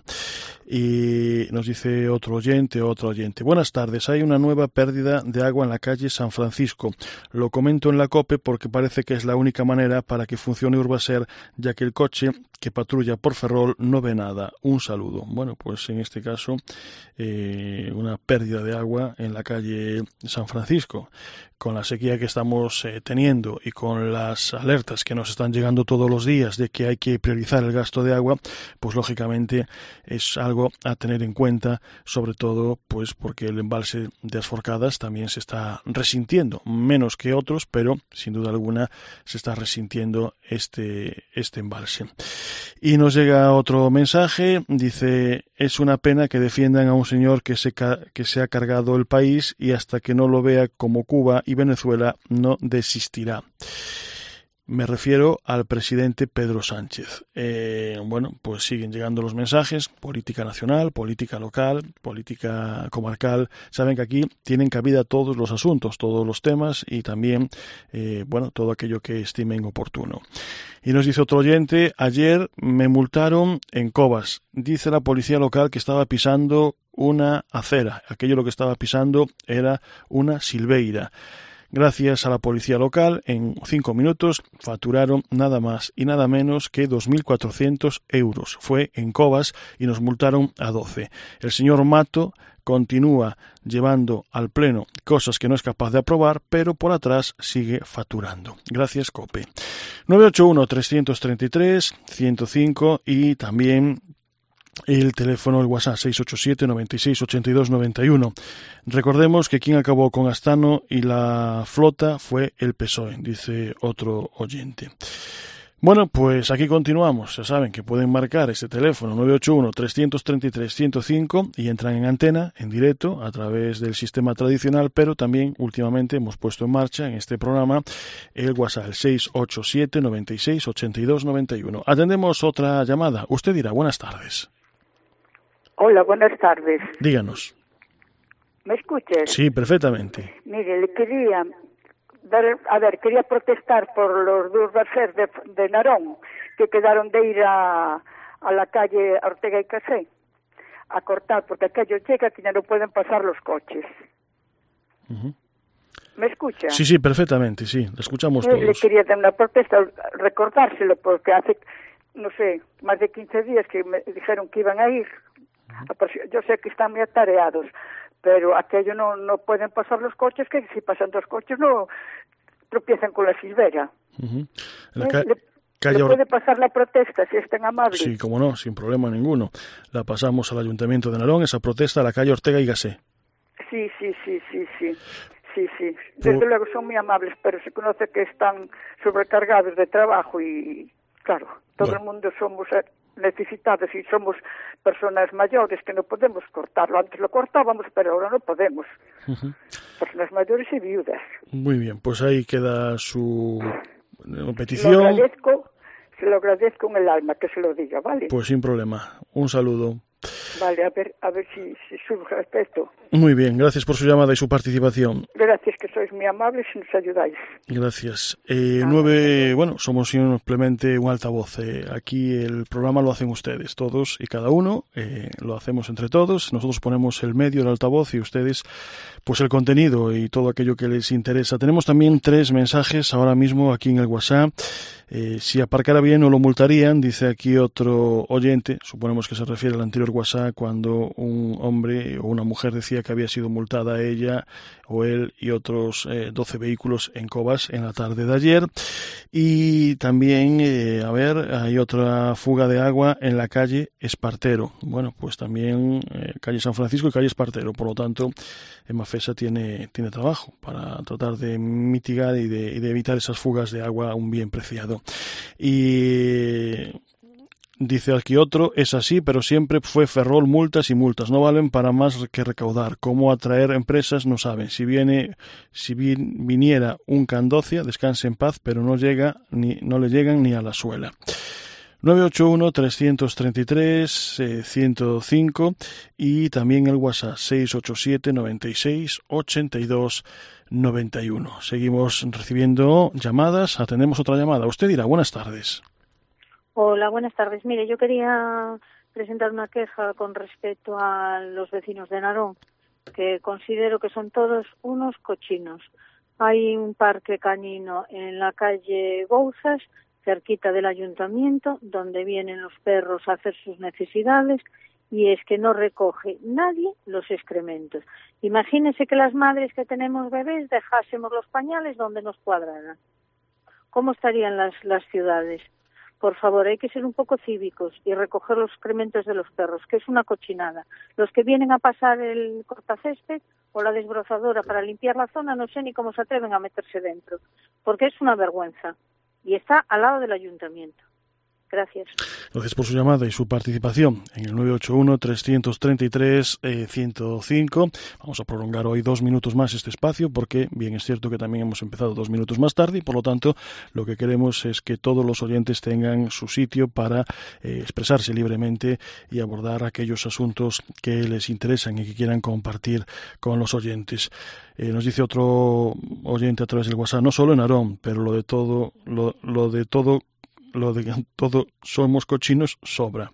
Y nos dice otro oyente, otro oyente. Buenas tardes, hay una nueva pérdida de agua en la calle San Francisco. Lo comento en la COPE porque parece que es la única manera para que funcione Urbaser, ya que el coche que patrulla por Ferrol no ve nada. Un saludo. Bueno, pues en este caso, eh, una pérdida de agua en la calle San Francisco. Con la sequía que estamos eh, teniendo y con las alertas que nos están llegando todos los días de que hay que priorizar el gasto de agua, pues lógicamente es algo a tener en cuenta, sobre todo pues porque el embalse de As Forcadas también se está resintiendo, menos que otros, pero sin duda alguna se está resintiendo este, este embalse. Y nos llega otro mensaje, dice: es una pena que defiendan a un señor que se, que se ha cargado el país, y hasta que no lo vea como Cuba y Venezuela no desistirá. Me refiero al presidente Pedro Sánchez. Eh, bueno, pues siguen llegando los mensajes: política nacional, política local, política comarcal. Saben que aquí tienen cabida todos los asuntos, todos los temas, y también, eh, bueno, todo aquello que estimen oportuno. Y nos dice otro oyente: ayer me multaron en Covas. Dice la policía local que estaba pisando una acera. Aquello lo que estaba pisando era una silveira. Gracias a la policía local, en cinco minutos facturaron nada más y nada menos que dos mil cuatrocientos euros. Fue en Covas y nos multaron a doce. El señor Mato continúa llevando al pleno cosas que no es capaz de aprobar, pero por atrás sigue facturando. Gracias, COPE. nueve ocho uno, tres tres tres, uno cero cinco y también el teléfono, el WhatsApp seis ocho siete, noventa y seis, ochenta y dos, noventa y uno. Recordemos que quien acabó con Astano y la flota fue el P S O E, dice otro oyente. Bueno, pues aquí continuamos. Ya saben que pueden marcar este teléfono nueve ocho uno, tres tres tres, uno cero cinco y entran en antena, en directo, a través del sistema tradicional, pero también últimamente hemos puesto en marcha en este programa el WhatsApp, el seis ocho siete, nueve seis, ocho dos nueve uno. Atendemos otra llamada. Usted dirá, buenas tardes. Hola, buenas tardes. Díganos. ¿Me escuchas? Sí, perfectamente. Mire, le quería... Dar, a ver, quería protestar por los dos barcers de, de Narón que quedaron de ir a, a la calle Ortega y Gasset a cortar, porque aquello llega que ya no pueden pasar los coches. Uh-huh. ¿Me escucha? Sí, sí, perfectamente, sí, lo escuchamos todos. Le quería dar una protesta, recordárselo, porque hace, no sé, más de quince días que me dijeron que iban a ir. Uh-huh. Yo sé que están muy atareados, pero aquello no, no pueden pasar los coches, que si pasan dos coches no tropiezan con la silvera. Uh-huh. La ca- ¿Le, calle... ¿Le puede pasar la protesta, si es tan amable? Sí, cómo no, sin problema ninguno. La pasamos al Ayuntamiento de Narón, esa protesta a la calle Ortega y Gasset. Sí, sí, sí, sí, sí. Sí, sí. Desde Por... luego son muy amables, pero se conoce que están sobrecargados de trabajo y, claro, todo bueno. el mundo somos... necesitados y somos personas mayores que no podemos cortarlo. Antes lo cortábamos, pero ahora no podemos. Uh-huh. Personas mayores y viudas. Muy bien, pues ahí queda su petición. Lo agradezco, se lo agradezco en el alma que se lo diga, ¿vale? Pues sin problema. Un saludo. Vale, a ver, a ver si, si surge respeto. Muy bien, gracias por su llamada y su participación. Gracias, que sois muy amables y nos ayudáis. Gracias. Eh, ah, nueve, bueno, somos simplemente un altavoz. Eh, aquí el programa lo hacen ustedes, todos y cada uno. Eh, lo hacemos entre todos. Nosotros ponemos el medio, el altavoz y ustedes, pues el contenido y todo aquello que les interesa. Tenemos también tres mensajes ahora mismo aquí en el WhatsApp. Eh, si aparcara bien no lo multarían, dice aquí otro oyente, suponemos que se refiere al anterior WhatsApp cuando un hombre o una mujer decía que había sido multada ella o él y otros eh, doce vehículos en Cobas en la tarde de ayer. Y también, eh, a ver, hay otra fuga de agua en la calle Espartero. Bueno, pues también eh, calle San Francisco y calle Espartero, por lo tanto Emafesa tiene, tiene trabajo para tratar de mitigar y de, y de evitar esas fugas de agua, un bien preciado. Y dice aquí otro, es así, pero siempre fue Ferrol multas y multas, no valen para más que recaudar. Cómo atraer empresas no saben. Si viene, si vin, viniera un Candocia, descanse en paz, pero no llega ni no le llegan ni a la suela. nueve ocho uno, tres tres tres, uno cero cinco y también el WhatsApp seis ocho siete, nueve seis, ocho dos nueve uno. Seguimos recibiendo llamadas, atendemos otra llamada. Usted dirá, buenas tardes. Hola, buenas tardes. Mire, yo quería presentar una queja con respecto a los vecinos de Narón, que considero que son todos unos cochinos. Hay un parque canino en la calle Bouzas, cerquita del ayuntamiento, donde vienen los perros a hacer sus necesidades, y es que no recoge nadie los excrementos. Imagínese que las madres que tenemos bebés dejásemos los pañales donde nos cuadraran. ¿Cómo estarían las, las ciudades? Por favor, hay que ser un poco cívicos y recoger los excrementos de los perros, que es una cochinada. Los que vienen a pasar el cortacésped o la desbrozadora para limpiar la zona, no sé ni cómo se atreven a meterse dentro, porque es una vergüenza. Y está al lado del ayuntamiento. Gracias. Gracias por su llamada y su participación en el nueve ocho uno, tres tres tres, uno cero cinco. Vamos a prolongar hoy dos minutos más este espacio porque bien es cierto que también hemos empezado dos minutos más tarde y por lo tanto lo que queremos es que todos los oyentes tengan su sitio para eh, expresarse libremente y abordar aquellos asuntos que les interesan y que quieran compartir con los oyentes. Eh, nos dice otro oyente a través del WhatsApp, no solo en Narón, pero lo de todo, lo, lo de todo lo de todo somos cochinos sobra.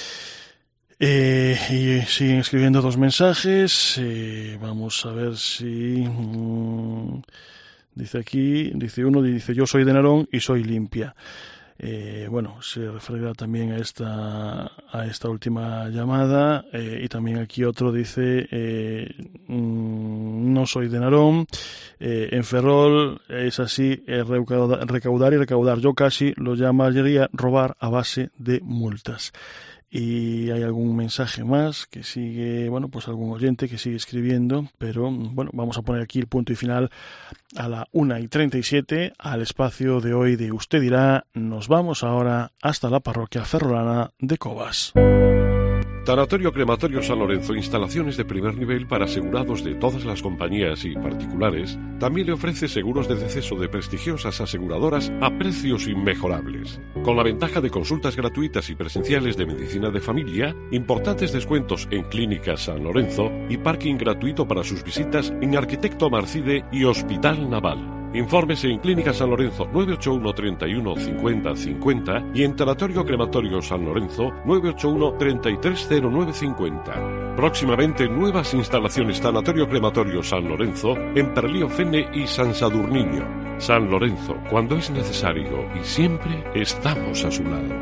Eh, y siguen escribiendo dos mensajes. Eh, vamos a ver si mmm, dice aquí, dice uno, dice yo soy de Narón y soy limpia. Eh, bueno, se referirá también a esta a esta última llamada eh, y también aquí otro dice eh, mmm, no soy de Narón. Eh, en Ferrol es así, eh, recaudar, recaudar y recaudar. Yo casi lo llamaría robar a base de multas. Y hay algún mensaje más que sigue, bueno, pues algún oyente que sigue escribiendo, pero bueno, vamos a poner aquí el punto y final a la una y treinta y siete al espacio de hoy de Usted Dirá. Nos vamos ahora hasta la parroquia ferrolana de Cobas. Tanatorio Crematorio San Lorenzo, instalaciones de primer nivel para asegurados de todas las compañías y particulares, también le ofrece seguros de deceso de prestigiosas aseguradoras a precios inmejorables. Con la ventaja de consultas gratuitas y presenciales de medicina de familia, importantes descuentos en Clínicas San Lorenzo y parking gratuito para sus visitas en Arquitecto Marcide y Hospital Naval. Infórmese en Clínica San Lorenzo nueve ocho uno, treinta y uno, cincuenta, cincuenta y en Tanatorio Crematorio San Lorenzo nueve ocho uno, treinta y tres, cero nueve cincuenta. Próximamente nuevas instalaciones Tanatorio Crematorio San Lorenzo en Perlío Fene y San Sadurniño. San Lorenzo, cuando es necesario y siempre estamos a su lado.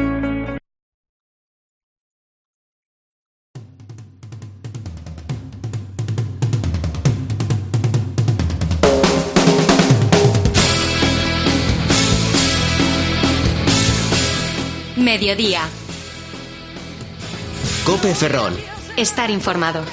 Mediodía. Cope Ferrol. Estar informado.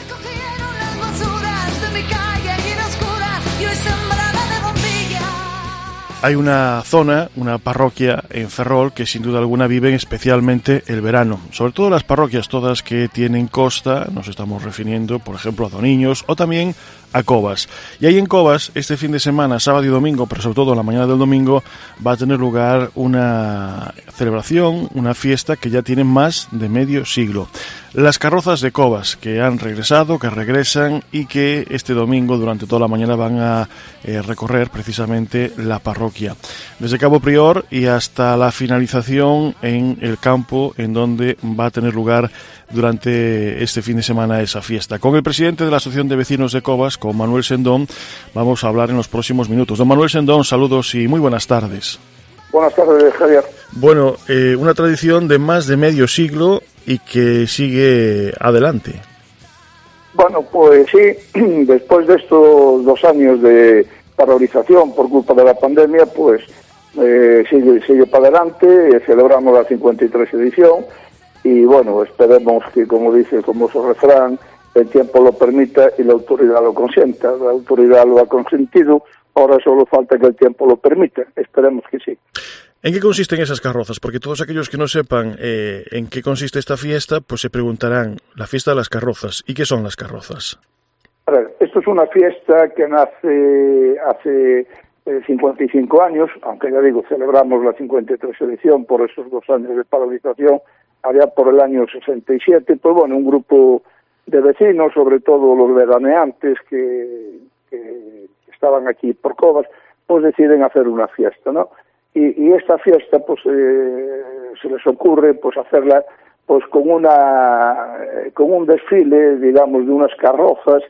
Hay una zona, una parroquia en Ferrol que sin duda alguna viven especialmente el verano. Sobre todo las parroquias todas que tienen costa, nos estamos refiriendo por ejemplo a Doniños o también a Cobas. Y ahí en Cobas, este fin de semana, sábado y domingo, pero sobre todo la mañana del domingo, va a tener lugar una celebración, una fiesta que ya tiene más de medio siglo. Las carrozas de Cobas, que han regresado, que regresan y que este domingo durante toda la mañana van a eh, recorrer precisamente la parroquia. Desde Cabo Prior y hasta la finalización en el campo en donde va a tener lugar durante este fin de semana esa fiesta. Con el presidente de la Asociación de Vecinos de Cobas, con Manuel Sendón, vamos a hablar en los próximos minutos. Don Manuel Sendón, saludos y muy buenas tardes. Buenas tardes, Javier. Bueno, eh, una tradición de más de medio siglo y que sigue adelante. Bueno, pues sí, después de estos dos años de paralización por culpa de la pandemia, pues eh, sigue, sigue para adelante, celebramos la cincuenta y tres edición y bueno, esperemos que, como dice el famoso refrán, el tiempo lo permita y la autoridad lo consienta. La autoridad lo ha consentido, ahora solo falta que el tiempo lo permita, esperemos que sí. ¿En qué consisten esas carrozas? Porque todos aquellos que no sepan eh, en qué consiste esta fiesta, pues se preguntarán, la fiesta de las carrozas, ¿y qué son las carrozas? A ver, esto es una fiesta que nace hace eh, cincuenta y cinco años, aunque ya digo, celebramos la cincuenta y tres edición por esos dos años de paralización, allá por el año sesenta y siete, pues bueno, un grupo de vecinos, sobre todo los veraneantes que, que estaban aquí por Cobas, pues deciden hacer una fiesta, ¿no? Y, y esta fiesta, pues, eh, se les ocurre, pues, hacerla, pues, con una, eh, con un desfile, digamos, de unas carrozas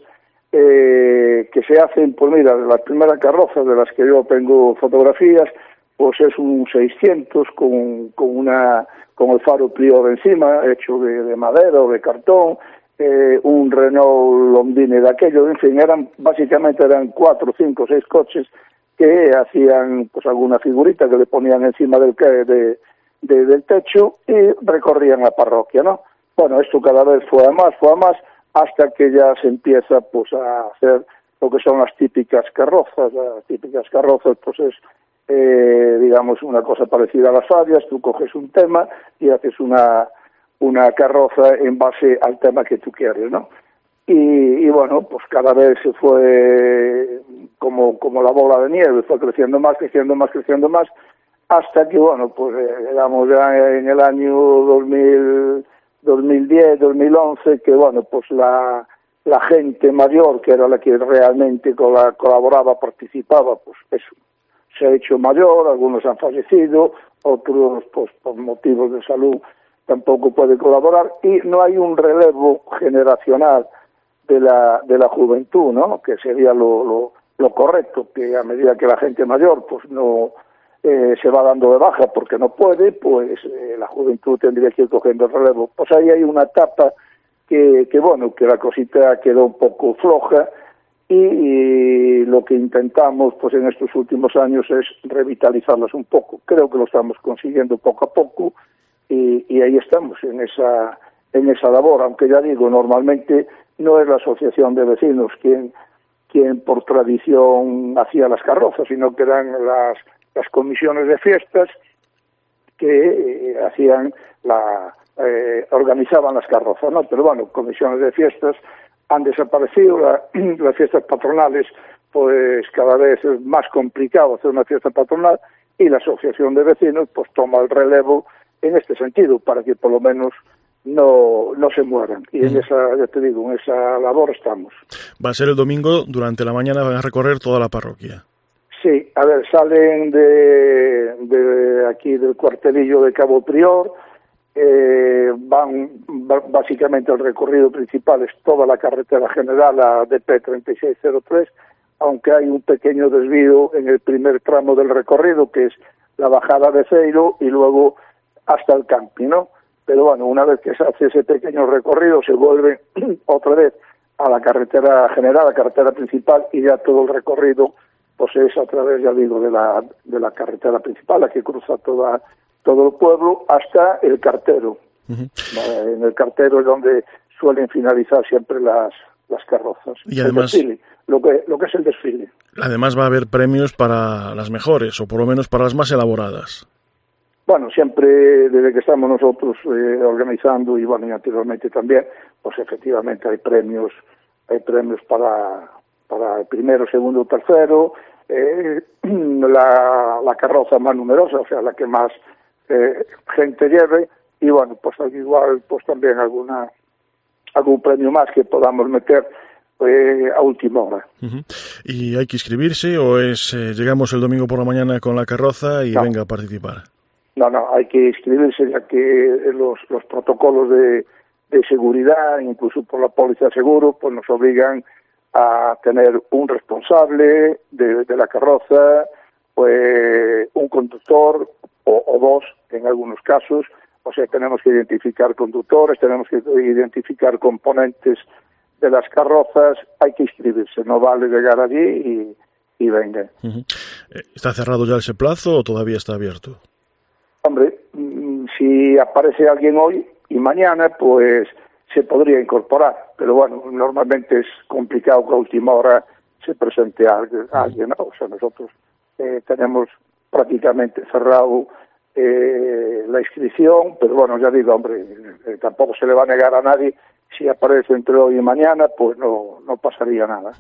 eh, que se hacen, pues, mira, las primeras carrozas de las que yo tengo fotografías, pues, es un seiscientos con, con una, con el faro Prior encima, hecho de, de madera o de cartón, eh, un Renault Londine de aquello, en fin, eran, básicamente eran cuatro, cinco, seis coches que hacían pues alguna figurita que le ponían encima del, de, de, del techo y recorrían la parroquia, ¿no? Bueno, esto cada vez fue a más, fue a más, hasta que ya se empieza pues a hacer lo que son las típicas carrozas. Las típicas carrozas pues es, eh, digamos, una cosa parecida a las fallas, tú coges un tema y haces una, una carroza en base al tema que tú quieres, ¿no? Y, y bueno, pues cada vez se fue como, como la bola de nieve, fue creciendo más, creciendo más, creciendo más, hasta que, bueno, pues llegamos ya en el año dos mil, dos mil diez, dos mil once, que, bueno, pues la, la gente mayor, que era la que realmente colaboraba, participaba, pues eso, se ha hecho mayor, algunos han fallecido, otros, pues por motivos de salud, tampoco puede colaborar, y no hay un relevo generacional de la de la juventud, ¿no? Que sería lo, lo, lo correcto, que a medida que la gente mayor pues no eh, se va dando de baja porque no puede, pues eh, la juventud tendría que ir cogiendo el relevo. Pues ahí hay una etapa que, que bueno, que la cosita quedó un poco floja y, y lo que intentamos pues en estos últimos años es revitalizarlas un poco. Creo que lo estamos consiguiendo poco a poco y, y ahí estamos en esa en esa labor, aunque ya digo, normalmente no es la asociación de vecinos quien quien por tradición hacía las carrozas, sino que eran las, las comisiones de fiestas que eh, hacían la eh, organizaban las carrozas, ¿no? Pero bueno, comisiones de fiestas han desaparecido, la, las fiestas patronales, pues cada vez es más complicado hacer una fiesta patronal y la asociación de vecinos pues toma el relevo en este sentido, para que por lo menos no, no se mueran. Y en esa, ya te digo, en esa labor estamos. Va a ser el domingo, durante la mañana van a recorrer toda la parroquia. Sí, a ver, salen de, de aquí del cuartelillo de Cabo Prior, eh, van básicamente el recorrido principal es toda la carretera general, la D P treinta y seis cero tres, aunque hay un pequeño desvío en el primer tramo del recorrido, que es la bajada de Ceiro y luego hasta el camping, ¿no? Pero bueno, una vez que se hace ese pequeño recorrido, se vuelve otra vez a la carretera general, la carretera principal, y ya todo el recorrido pues es a través, ya digo, de la de la carretera principal, la que cruza toda todo el pueblo hasta el Cartero. Uh-huh. En el Cartero es donde suelen finalizar siempre las las carrozas. Y además, el desfile, lo que lo que es el desfile. Además va a haber premios para las mejores, o por lo menos para las más elaboradas. Bueno, siempre desde que estamos nosotros eh, organizando, y bueno, y anteriormente también, pues efectivamente hay premios, hay premios para, para el primero, segundo, tercero, eh, la, la carroza más numerosa, o sea, la que más eh, gente lleve, y bueno, pues igual, pues también alguna algún premio más que podamos meter eh, a última hora. Uh-huh. ¿Y hay que inscribirse o es eh, llegamos el domingo por la mañana con la carroza y no. venga a participar? No, no, hay que inscribirse, ya que los, los protocolos de, de seguridad, incluso por la póliza de seguro, pues nos obligan a tener un responsable de, de la carroza, pues un conductor o, o dos en algunos casos. O sea, tenemos que identificar conductores, tenemos que identificar componentes de las carrozas, hay que inscribirse, no vale llegar allí y, y venga. Uh-huh. ¿Está cerrado ya ese plazo o todavía está abierto? Hombre, si aparece alguien hoy y mañana, pues se podría incorporar, pero bueno, normalmente es complicado que a última hora se presente alguien, ¿no? O sea, nosotros eh, tenemos prácticamente cerrado eh, la inscripción, pero bueno, ya digo, hombre, eh, tampoco se le va a negar a nadie. Si aparece entre hoy y mañana, pues no, no pasaría nada.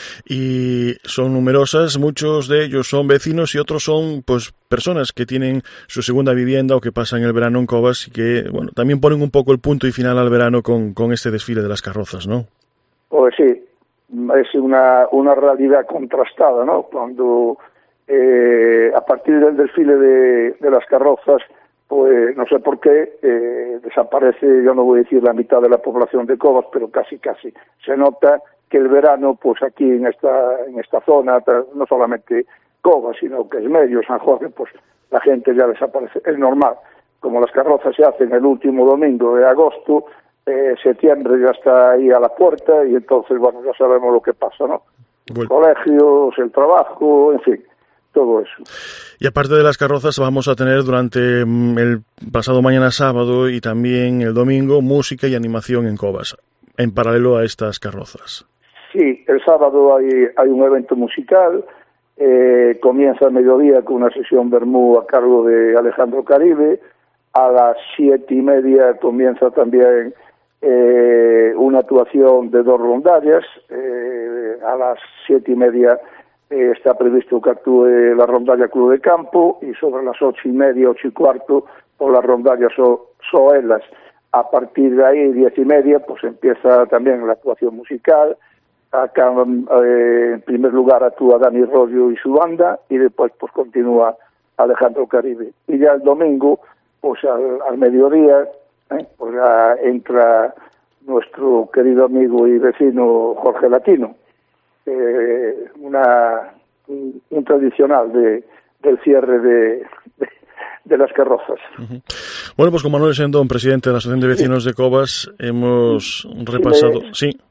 Y son numerosas, muchos de ellos son vecinos y otros son pues personas que tienen su segunda vivienda o que pasan el verano en Covas y que bueno también ponen un poco el punto y final al verano con, con este desfile de las carrozas, ¿no? Pues sí, es una, una realidad contrastada, ¿no? Cuando eh, a partir del desfile de, de las carrozas, pues no sé por qué, eh, desaparece, yo no voy a decir la mitad de la población de Covas, pero casi casi. Se nota que el verano, pues aquí en esta en esta zona, no solamente Covas, sino que es medio San Jorge, pues la gente ya desaparece. Es normal, como las carrozas se hacen el último domingo de agosto, eh, septiembre ya está ahí a la puerta y entonces, bueno, ya sabemos lo que pasa, ¿no? Los colegios, el trabajo, en fin, todo eso. Y aparte de las carrozas vamos a tener durante el pasado mañana sábado y también el domingo música y animación en Covas, en paralelo a estas carrozas. Sí, el sábado hay, hay un evento musical, eh, comienza al mediodía con una sesión vermú a cargo de Alejandro Caribe, a las siete y media comienza también eh, una actuación de dos rondallas, eh, a las siete y media Eh, está previsto que actúe la rondalla Club de Campo y sobre las ocho y media, ocho y cuarto, por la rondalla so, Soelas. A partir de ahí, diez y media, pues empieza también la actuación musical. Acá, eh, en primer lugar, actúa Dani Rollo y su banda y después pues continúa Alejandro Caribe. Y ya el domingo, pues al, al mediodía, eh, pues ya entra nuestro querido amigo y vecino Jorge Latino. Eh, una un, un tradicional de del cierre de, de, de las carrozas. Uh-huh. Bueno, pues con Manuel Sendón, presidente de la Asociación de Vecinos sí. de Covas, hemos repasado... Si me, sí.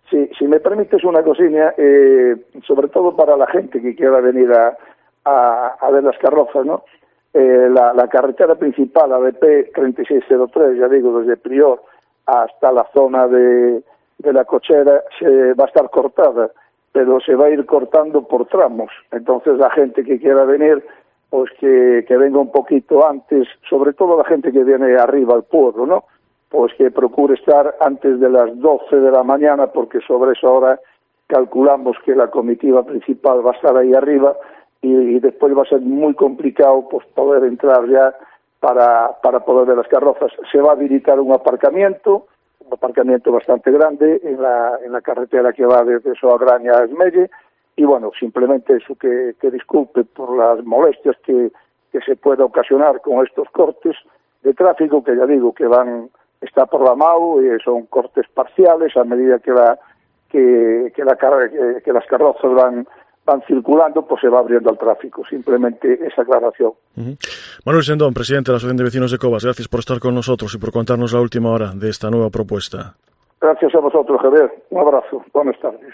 Si, si me permites una cosilla, eh, sobre todo para la gente que quiera venir a, a, a ver las carrozas, ¿no? Eh, la, la carretera principal, la de P treinta y seis cero tres, ya digo, desde Prior hasta la zona de, de la cochera, se va a estar cortada, pero se va a ir cortando por tramos. Entonces la gente que quiera venir, pues que, que venga un poquito antes, sobre todo la gente que viene arriba al pueblo, ¿no? Pues que procure estar antes de las doce de la mañana, porque sobre esa hora calculamos que la comitiva principal va a estar ahí arriba y, y después va a ser muy complicado pues poder entrar ya para, para poder ver las carrozas. Se va a habilitar un aparcamiento, un aparcamiento bastante grande en la, en la carretera que va desde Soagraña a Esmelle, y bueno, simplemente eso, que, que disculpe por las molestias que, que se pueda ocasionar con estos cortes de tráfico, que ya digo que van... está programado, y son cortes parciales a medida que la que, que, la, que, que las carrozas van van circulando, pues se va abriendo al tráfico. Simplemente esa aclaración. Uh-huh. Manuel Sendón, presidente de la Asociación de Vecinos de Covas, gracias por estar con nosotros y por contarnos la última hora de esta nueva propuesta. Gracias a vosotros, Javier. Un abrazo. Buenas tardes.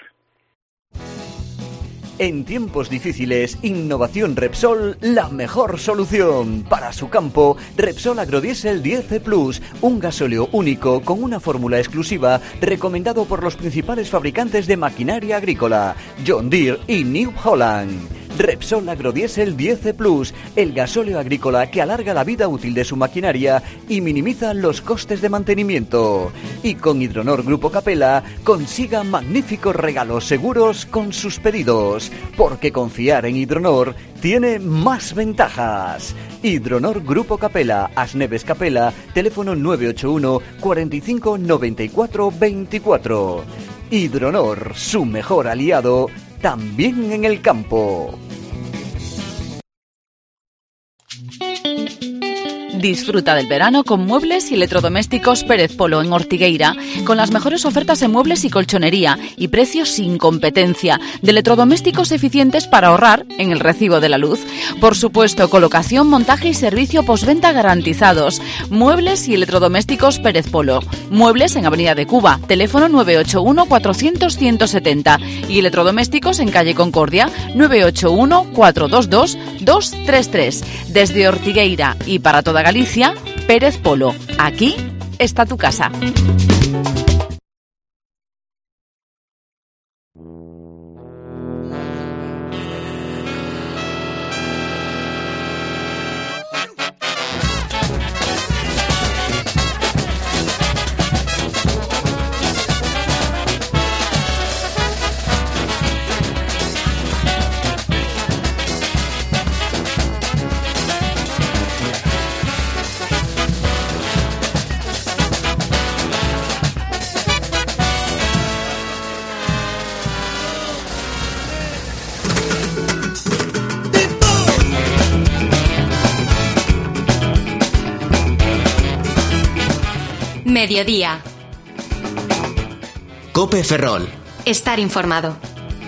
En tiempos difíciles, Innovación Repsol, la mejor solución. Para su campo, Repsol Agrodiesel diez E Plus, un gasóleo único con una fórmula exclusiva recomendado por los principales fabricantes de maquinaria agrícola, John Deere y New Holland. Repsol Agrodiesel diez E Plus, el gasóleo agrícola que alarga la vida útil de su maquinaria y minimiza los costes de mantenimiento. Y con Hidronor Grupo Capella consiga magníficos regalos seguros con sus pedidos, porque confiar en Hidronor tiene más ventajas. Hidronor Grupo Capella, Asneves Capella, teléfono nueve ocho uno, cuarenta y cinco, noventa y cuatro, veinticuatro. Hidronor, su mejor aliado, también en el campo. Disfruta del verano con Muebles y Electrodomésticos Pérez Polo en Ortigueira, con las mejores ofertas en muebles y colchonería y precios sin competencia, de electrodomésticos eficientes para ahorrar en el recibo de la luz. Por supuesto, colocación, montaje y servicio postventa garantizados. Muebles y Electrodomésticos Pérez Polo. Muebles en Avenida de Cuba, teléfono nueve ocho uno, cuatrocientos, ciento setenta, y electrodomésticos en calle Concordia, nueve ocho uno, cuatrocientos veintidós, doscientos treinta y tres. Desde Ortigueira y para toda Galicia, Pérez Polo. Aquí está tu casa. Mediodía. Cope Ferrol. Estar informado.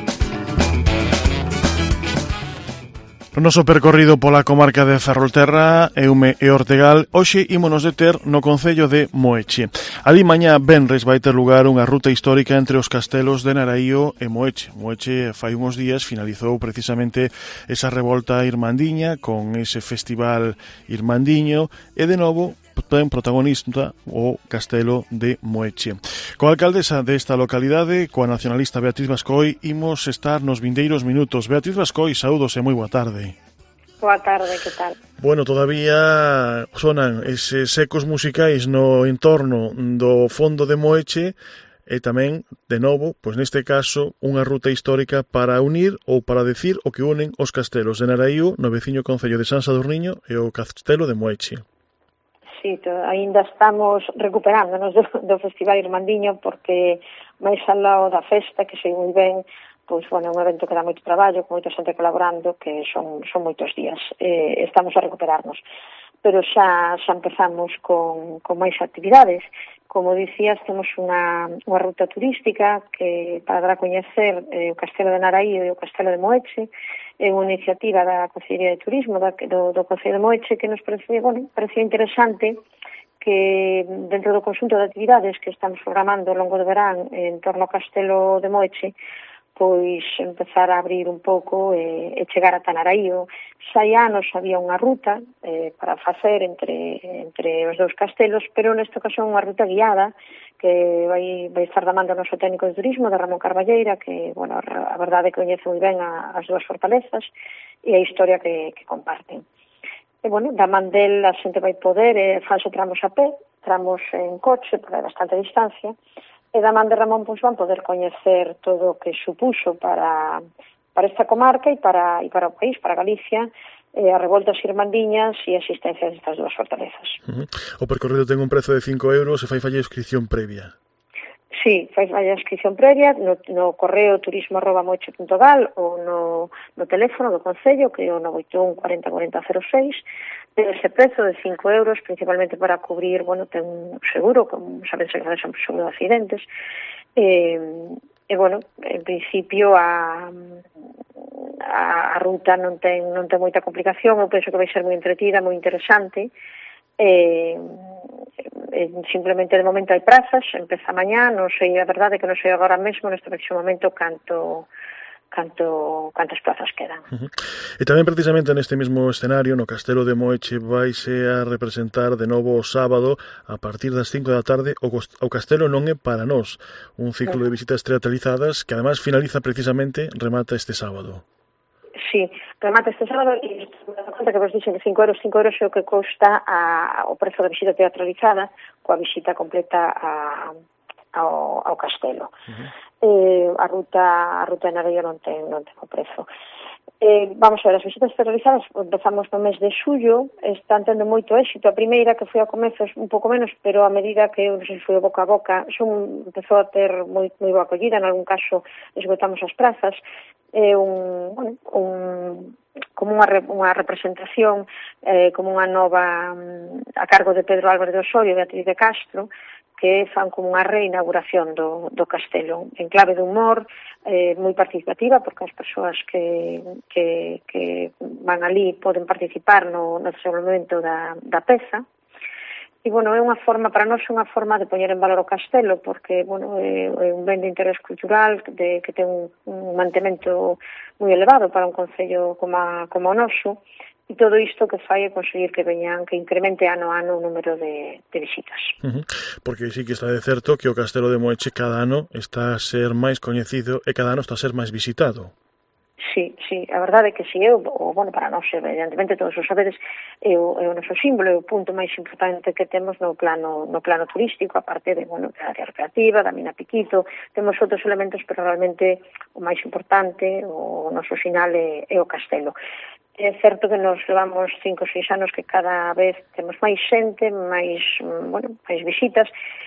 No noso percorrido pola comarca de Ferrolterra, Eume e Ortegal, hoxe ímonos deter no concello de Moeche. Ali mañá venres vai ter lugar unha ruta histórica entre os castelos de Naraío e Moeche. Moeche fai uns días finalizou precisamente esa revolta irmandiña con ese festival irmandiño e de novo ten protagonista o castelo de Moeche. Coa alcaldesa desta localidade, coa nacionalista Beatriz Bascoi, imos estar nos vindeiros minutos. Beatriz Bascoi, saúdos e moi boa tarde. Boa tarde, que tal? Bueno, todavía sonan eses ecos musicais no entorno do fondo de Moeche e tamén, de novo, pois neste caso, unha ruta histórica para unir ou para decir o que unen os castelos de Naraío no veciño concello de San Sadurniño e o castelo de Moeche. Sí, ainda estamos recuperándonos do, do Festival Irmandiño porque máis ao lado da festa, que sei moi ben, pois, bueno, é un evento que dá moito traballo, con moita xente colaborando, que son, son moitos días. Eh, estamos a recuperarnos. Pero xa, xa empezamos con, con máis actividades. Como dicías, temos unha, unha ruta turística que para dar a coñecer eh, o Castelo de Naraío e o Castelo de Moeche. É unha iniciativa da Consellería de Turismo da, do, do Concello de Moeche que nos parecía, bueno, parecía interesante que dentro do conxunto de actividades que estamos programando ao longo do verán en torno ao Castelo de Moeche, pois empezar a abrir un pouco e, e chegar a Tanaraío. Xa hai anos había unha ruta eh, para facer entre, entre os dous castelos, pero nesta ocasión unha ruta guiada que vai, vai estar da man do noso técnico de turismo, de Ramón Carballeira, que, bueno, a verdade que coñece moi ben a, as dúas fortalezas e a historia que, que comparten. E, bueno, da man del a xente vai poder, eh, fanse tramos a pé, tramos en coche, porque hai bastante distancia, e da man de Ramón pois van poder coñecer todo o que supuxo para, para esta comarca e para, e para o país, para Galicia, eh, as revoltas irmandiñas e a existencia destas dúas fortalezas. Uh-huh. O percorrido ten un prezo de cinco euros e fai falla inscripción previa. Sí, fai falla inscripción previa no, no correo turismo arroba moeche punto gal ou no, no teléfono do Concello, que é o nove oito un cuarenta cuarenta cero seis. Ese prezo de cinco euros, principalmente para cubrir, bueno, ten un seguro, como saben, se son seguro de accidentes, e, e bueno, en principio a, a, a ruta non ten, non ten moita complicación, eu penso que vai ser moi entretida, moi interesante, e, e simplemente de momento hai prazas, empeza mañá, non sei, a verdade que non sei agora mesmo, neste próximo momento, canto... canto cantas plazas quedan. Uh-huh. E tamén precisamente neste mesmo escenario, no Castelo de Moeche, vaise a representar de novo o sábado a partir das cinco da tarde o, o Castelo non é para nós, un ciclo de visitas teatralizadas que además finaliza precisamente, remata este sábado. Sí, remata este sábado e me conta que vos dixen que cinco euros, cinco euros é o que costa a, o prezo da visita teatralizada coa visita completa a ao, ao castelo. Uh-huh. Eh, a ruta a ruta en Areia non ten, non ten o prezo. Eh, vamos a ver, as visitas teatralizadas empezamos no mes de xullo, están tendo moito éxito. A primeira que foi a comezos un pouco menos, pero a medida que non sei, foi boca a boca, son, empezou a ter moi, moi boa acollida, en algún caso esgotamos as prazas. É eh, un, bueno, un como unha, unha representación eh, como unha nova a cargo de Pedro Álvarez de Osorio e Beatriz de Castro, que fan como unha reinauguración do, do castelo, en clave de humor, eh, moi participativa, porque as persoas que, que, que van ali poden participar no, no desenvolvemento da, da peza. E, bueno, é unha forma, para nós, unha forma de poñer en valor o castelo, porque, bueno, é, é un ben de interés cultural de, que ten un, un mantemento moi elevado para un concello como, a, como o noso, e todo isto que fai é conseguir que veñan, que incremente ano a ano o número de, de visitas. Uh-huh. Porque sí que está de certo que o Castelo de Moeche cada ano está a ser máis coñecido e cada ano está a ser máis visitado. Sí, sí, a verdade é que si eu, o, bueno, para nós, evidentemente, todos os saberes, é o, é o noso símbolo, é o punto máis importante que temos no plano no plano turístico, aparte de, bueno, da área recreativa, da Mina Piquito, temos outros elementos, pero realmente o máis importante, o noso final é, é o castelo. É certo que nos levamos cinco ou seis anos que cada vez temos máis xente, máis, bueno, máis visitas.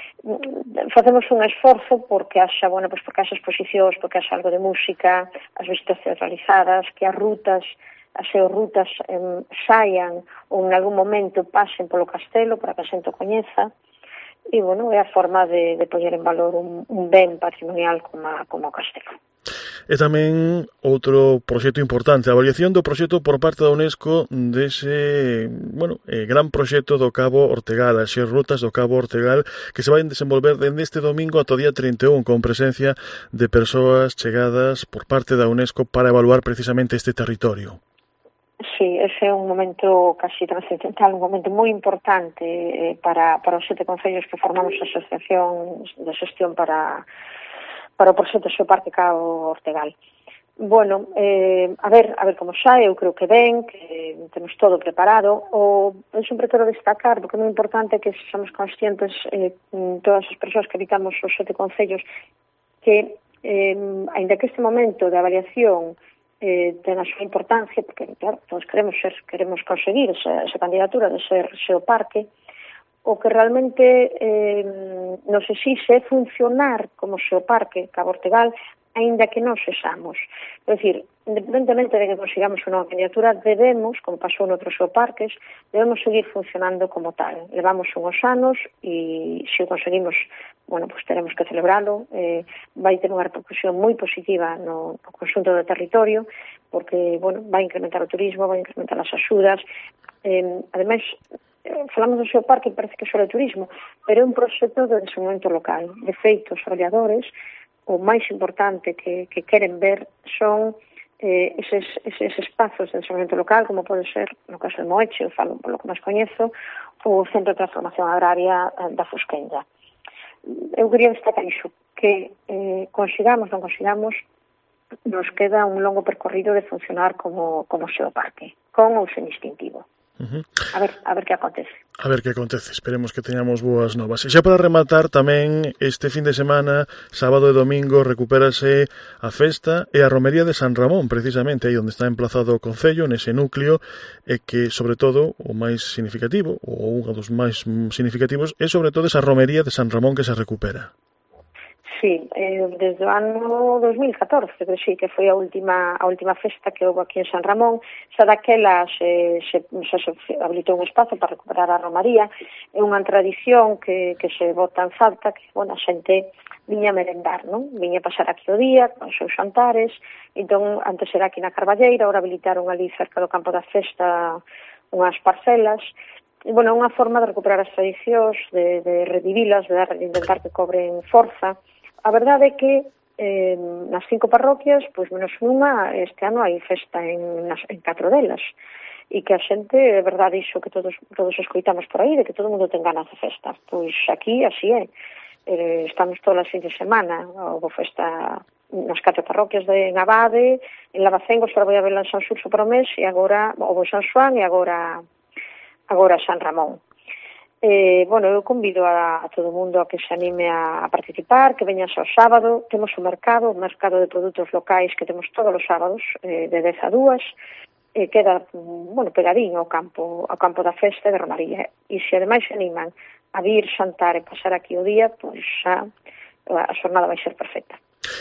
Facemos un esforzo porque haxa, bueno, pues porque haxa exposicións, porque haxa algo de música, as visitas teatralizadas, que as rutas, as rutas eh, saian ou en algún momento pasen polo castelo para que a xente o coñeza. E, bueno, é a forma de, de poñer en valor un, un ben patrimonial como, a, como o castelo. E tamén outro proxecto importante, a avaliación do proxecto por parte da UNESCO dese, bueno, eh, gran proxecto do Cabo Ortegal, as xes rutas do Cabo Ortegal, que se vai desenvolver dende este domingo ata o día trinta e un, con presencia de persoas chegadas por parte da UNESCO para evaluar precisamente este territorio. Sí, ese é un momento casi trascendental, un momento moi importante eh, para, para os sete concellos que formamos a asociación de xestión para para o proxecto Xeoparque Cabo Ortegal. Bueno, eh, a ver, a ver como xa, eu creo que ben, que temos todo preparado. O, eu sempre quero destacar, porque é moi importante que somos conscientes, eh, todas as persoas que habitamos os sete concellos, que, eh, ainda que este momento de avaliación eh, ten a súa importancia, porque, claro, todos queremos ser, queremos conseguir esa, esa candidatura de ser Xeoparque, o que realmente eh, nos exixe funcionar como Xeoparque Cabo Ortegal, aínda que non sexamos. É dicir, independentemente de que consigamos unha candidatura, debemos, como pasou noutros xeoparques, debemos seguir funcionando como tal. Levamos unhos anos e se o conseguimos, bueno, pues teremos que celebralo. Eh, vai ter unha repercusión moi positiva no, no conxunto do territorio, porque, bueno, vai incrementar o turismo, vai incrementar as axudas. Eh, ademais, falamos do xeoparque, parece que só é turismo, pero é un proxecto de desenvolvemento local. De feito, os traballadores, o máis importante que, que queren ver son eh, eses, eses espazos de desenvolvemento local, como pode ser, no caso de Moeche, eu falo polo que máis coñezo, o Centro de Transformación Agraria da Fusquenlla. Eu quería destacar iso, que eh, consigamos, non consigamos, nos queda un longo percorrido de funcionar como, como xeoparque, con ou sen distintivo. Uh-huh. A ver, a ver que acontece. A ver que acontece, esperemos que teñamos boas novas. E xa para rematar tamén, este fin de semana, sábado e domingo, recupérase a festa e a romería de San Ramón, precisamente aí onde está emplazado o Concello, nese núcleo, e que, sobre todo, o máis significativo, ou un dos máis significativos, é sobre todo esa romería de San Ramón que se recupera. Sí, eh, desde o ano dos mil catorce, que sí, que foi a última a última festa que houve aquí en San Ramón. Xa daquela se, se, se, se habilitou un espazo para recuperar a romaría. É unha tradición que, que se bota en falta, que, bueno, a xente viña a merendar, non? Viña a pasar aquí o día, con os seus xantares. Entón, antes era aquí na Carballeira, ahora habilitaron ali cerca do campo da festa unhas parcelas. E, bueno, é unha forma de recuperar as tradicións, de, de revivilas, de, dar, de intentar que cobren forza. A verdade é que eh, nas cinco parroquias, pois menos nunha, este ano hai festa en, nas, en catro delas. E que a xente, é verdade iso que todos todos escoitamos por aí, de que todo o mundo ten ganas de festa. Pois aquí así é. Eh, estamos todas as fin de semana, houve festa nas catro parroquias de Abade, en Lavacengo, só vai a vela en San Xurxo para o mes, e agora houve San Xoán e agora agora San Ramón. Eh, bueno, eu convido a, a todo o mundo a que se anime a, a participar, que veñas ao sábado. Temos o mercado, o mercado de produtos locais que temos todos os sábados, eh, de dez a dúas, e eh, queda, bueno, pegadinho ao campo, ao campo da festa de romaría. E se ademais se animan a vir, xantar e pasar aquí o día, pois xa a xornada vai ser perfecta.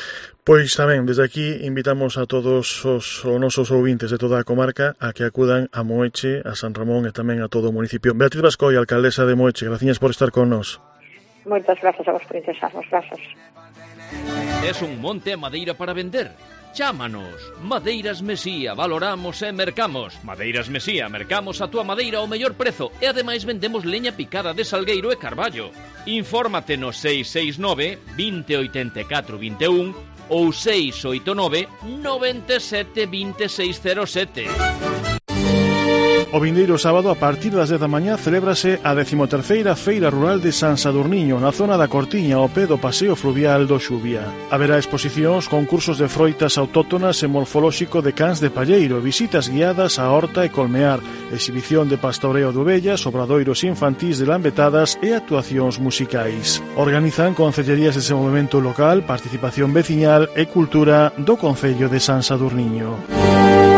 Pois tamén, desde aquí, invitamos a todos os, os nosos ouvintes de toda a comarca a que acudan a Moeche, a San Ramón e tamén a todo o municipio. Beatriz Bascoi, alcaldesa de Moeche, graciñas por estar con nós. Moitas grazas a vos por interesarnos, grazas. Es un monte a madeira para vender. Chámanos. Madeiras Mesía, valoramos e mercamos. Madeiras Mesía, mercamos a túa madeira ao mellor prezo e ademais vendemos leña picada de salgueiro e carballo. Infórmate no seis seis nove, vinte, oitenta e catro, vinte e un ou seis oito nove, noventa e sete, vinte e seis cero sete. O vindeiro sábado, a partir das dez da mañá, celébrase a decimoterceira Feira Rural de San Sadurniño, na zona da Cortiña, ao pé do Paseo Fluvial do Xubia. Haberá exposicións, concursos de froitas autóctonas e morfolóxico de cans de palleiro, visitas guiadas a horta e colmear, exhibición de pastoreo de ovellas, obradoiros infantís de lambetadas e actuacións musicais. Organizan Concellerías de Desenvolvemento Local, Participación Veciñal e Cultura do Concello de San Sadurniño.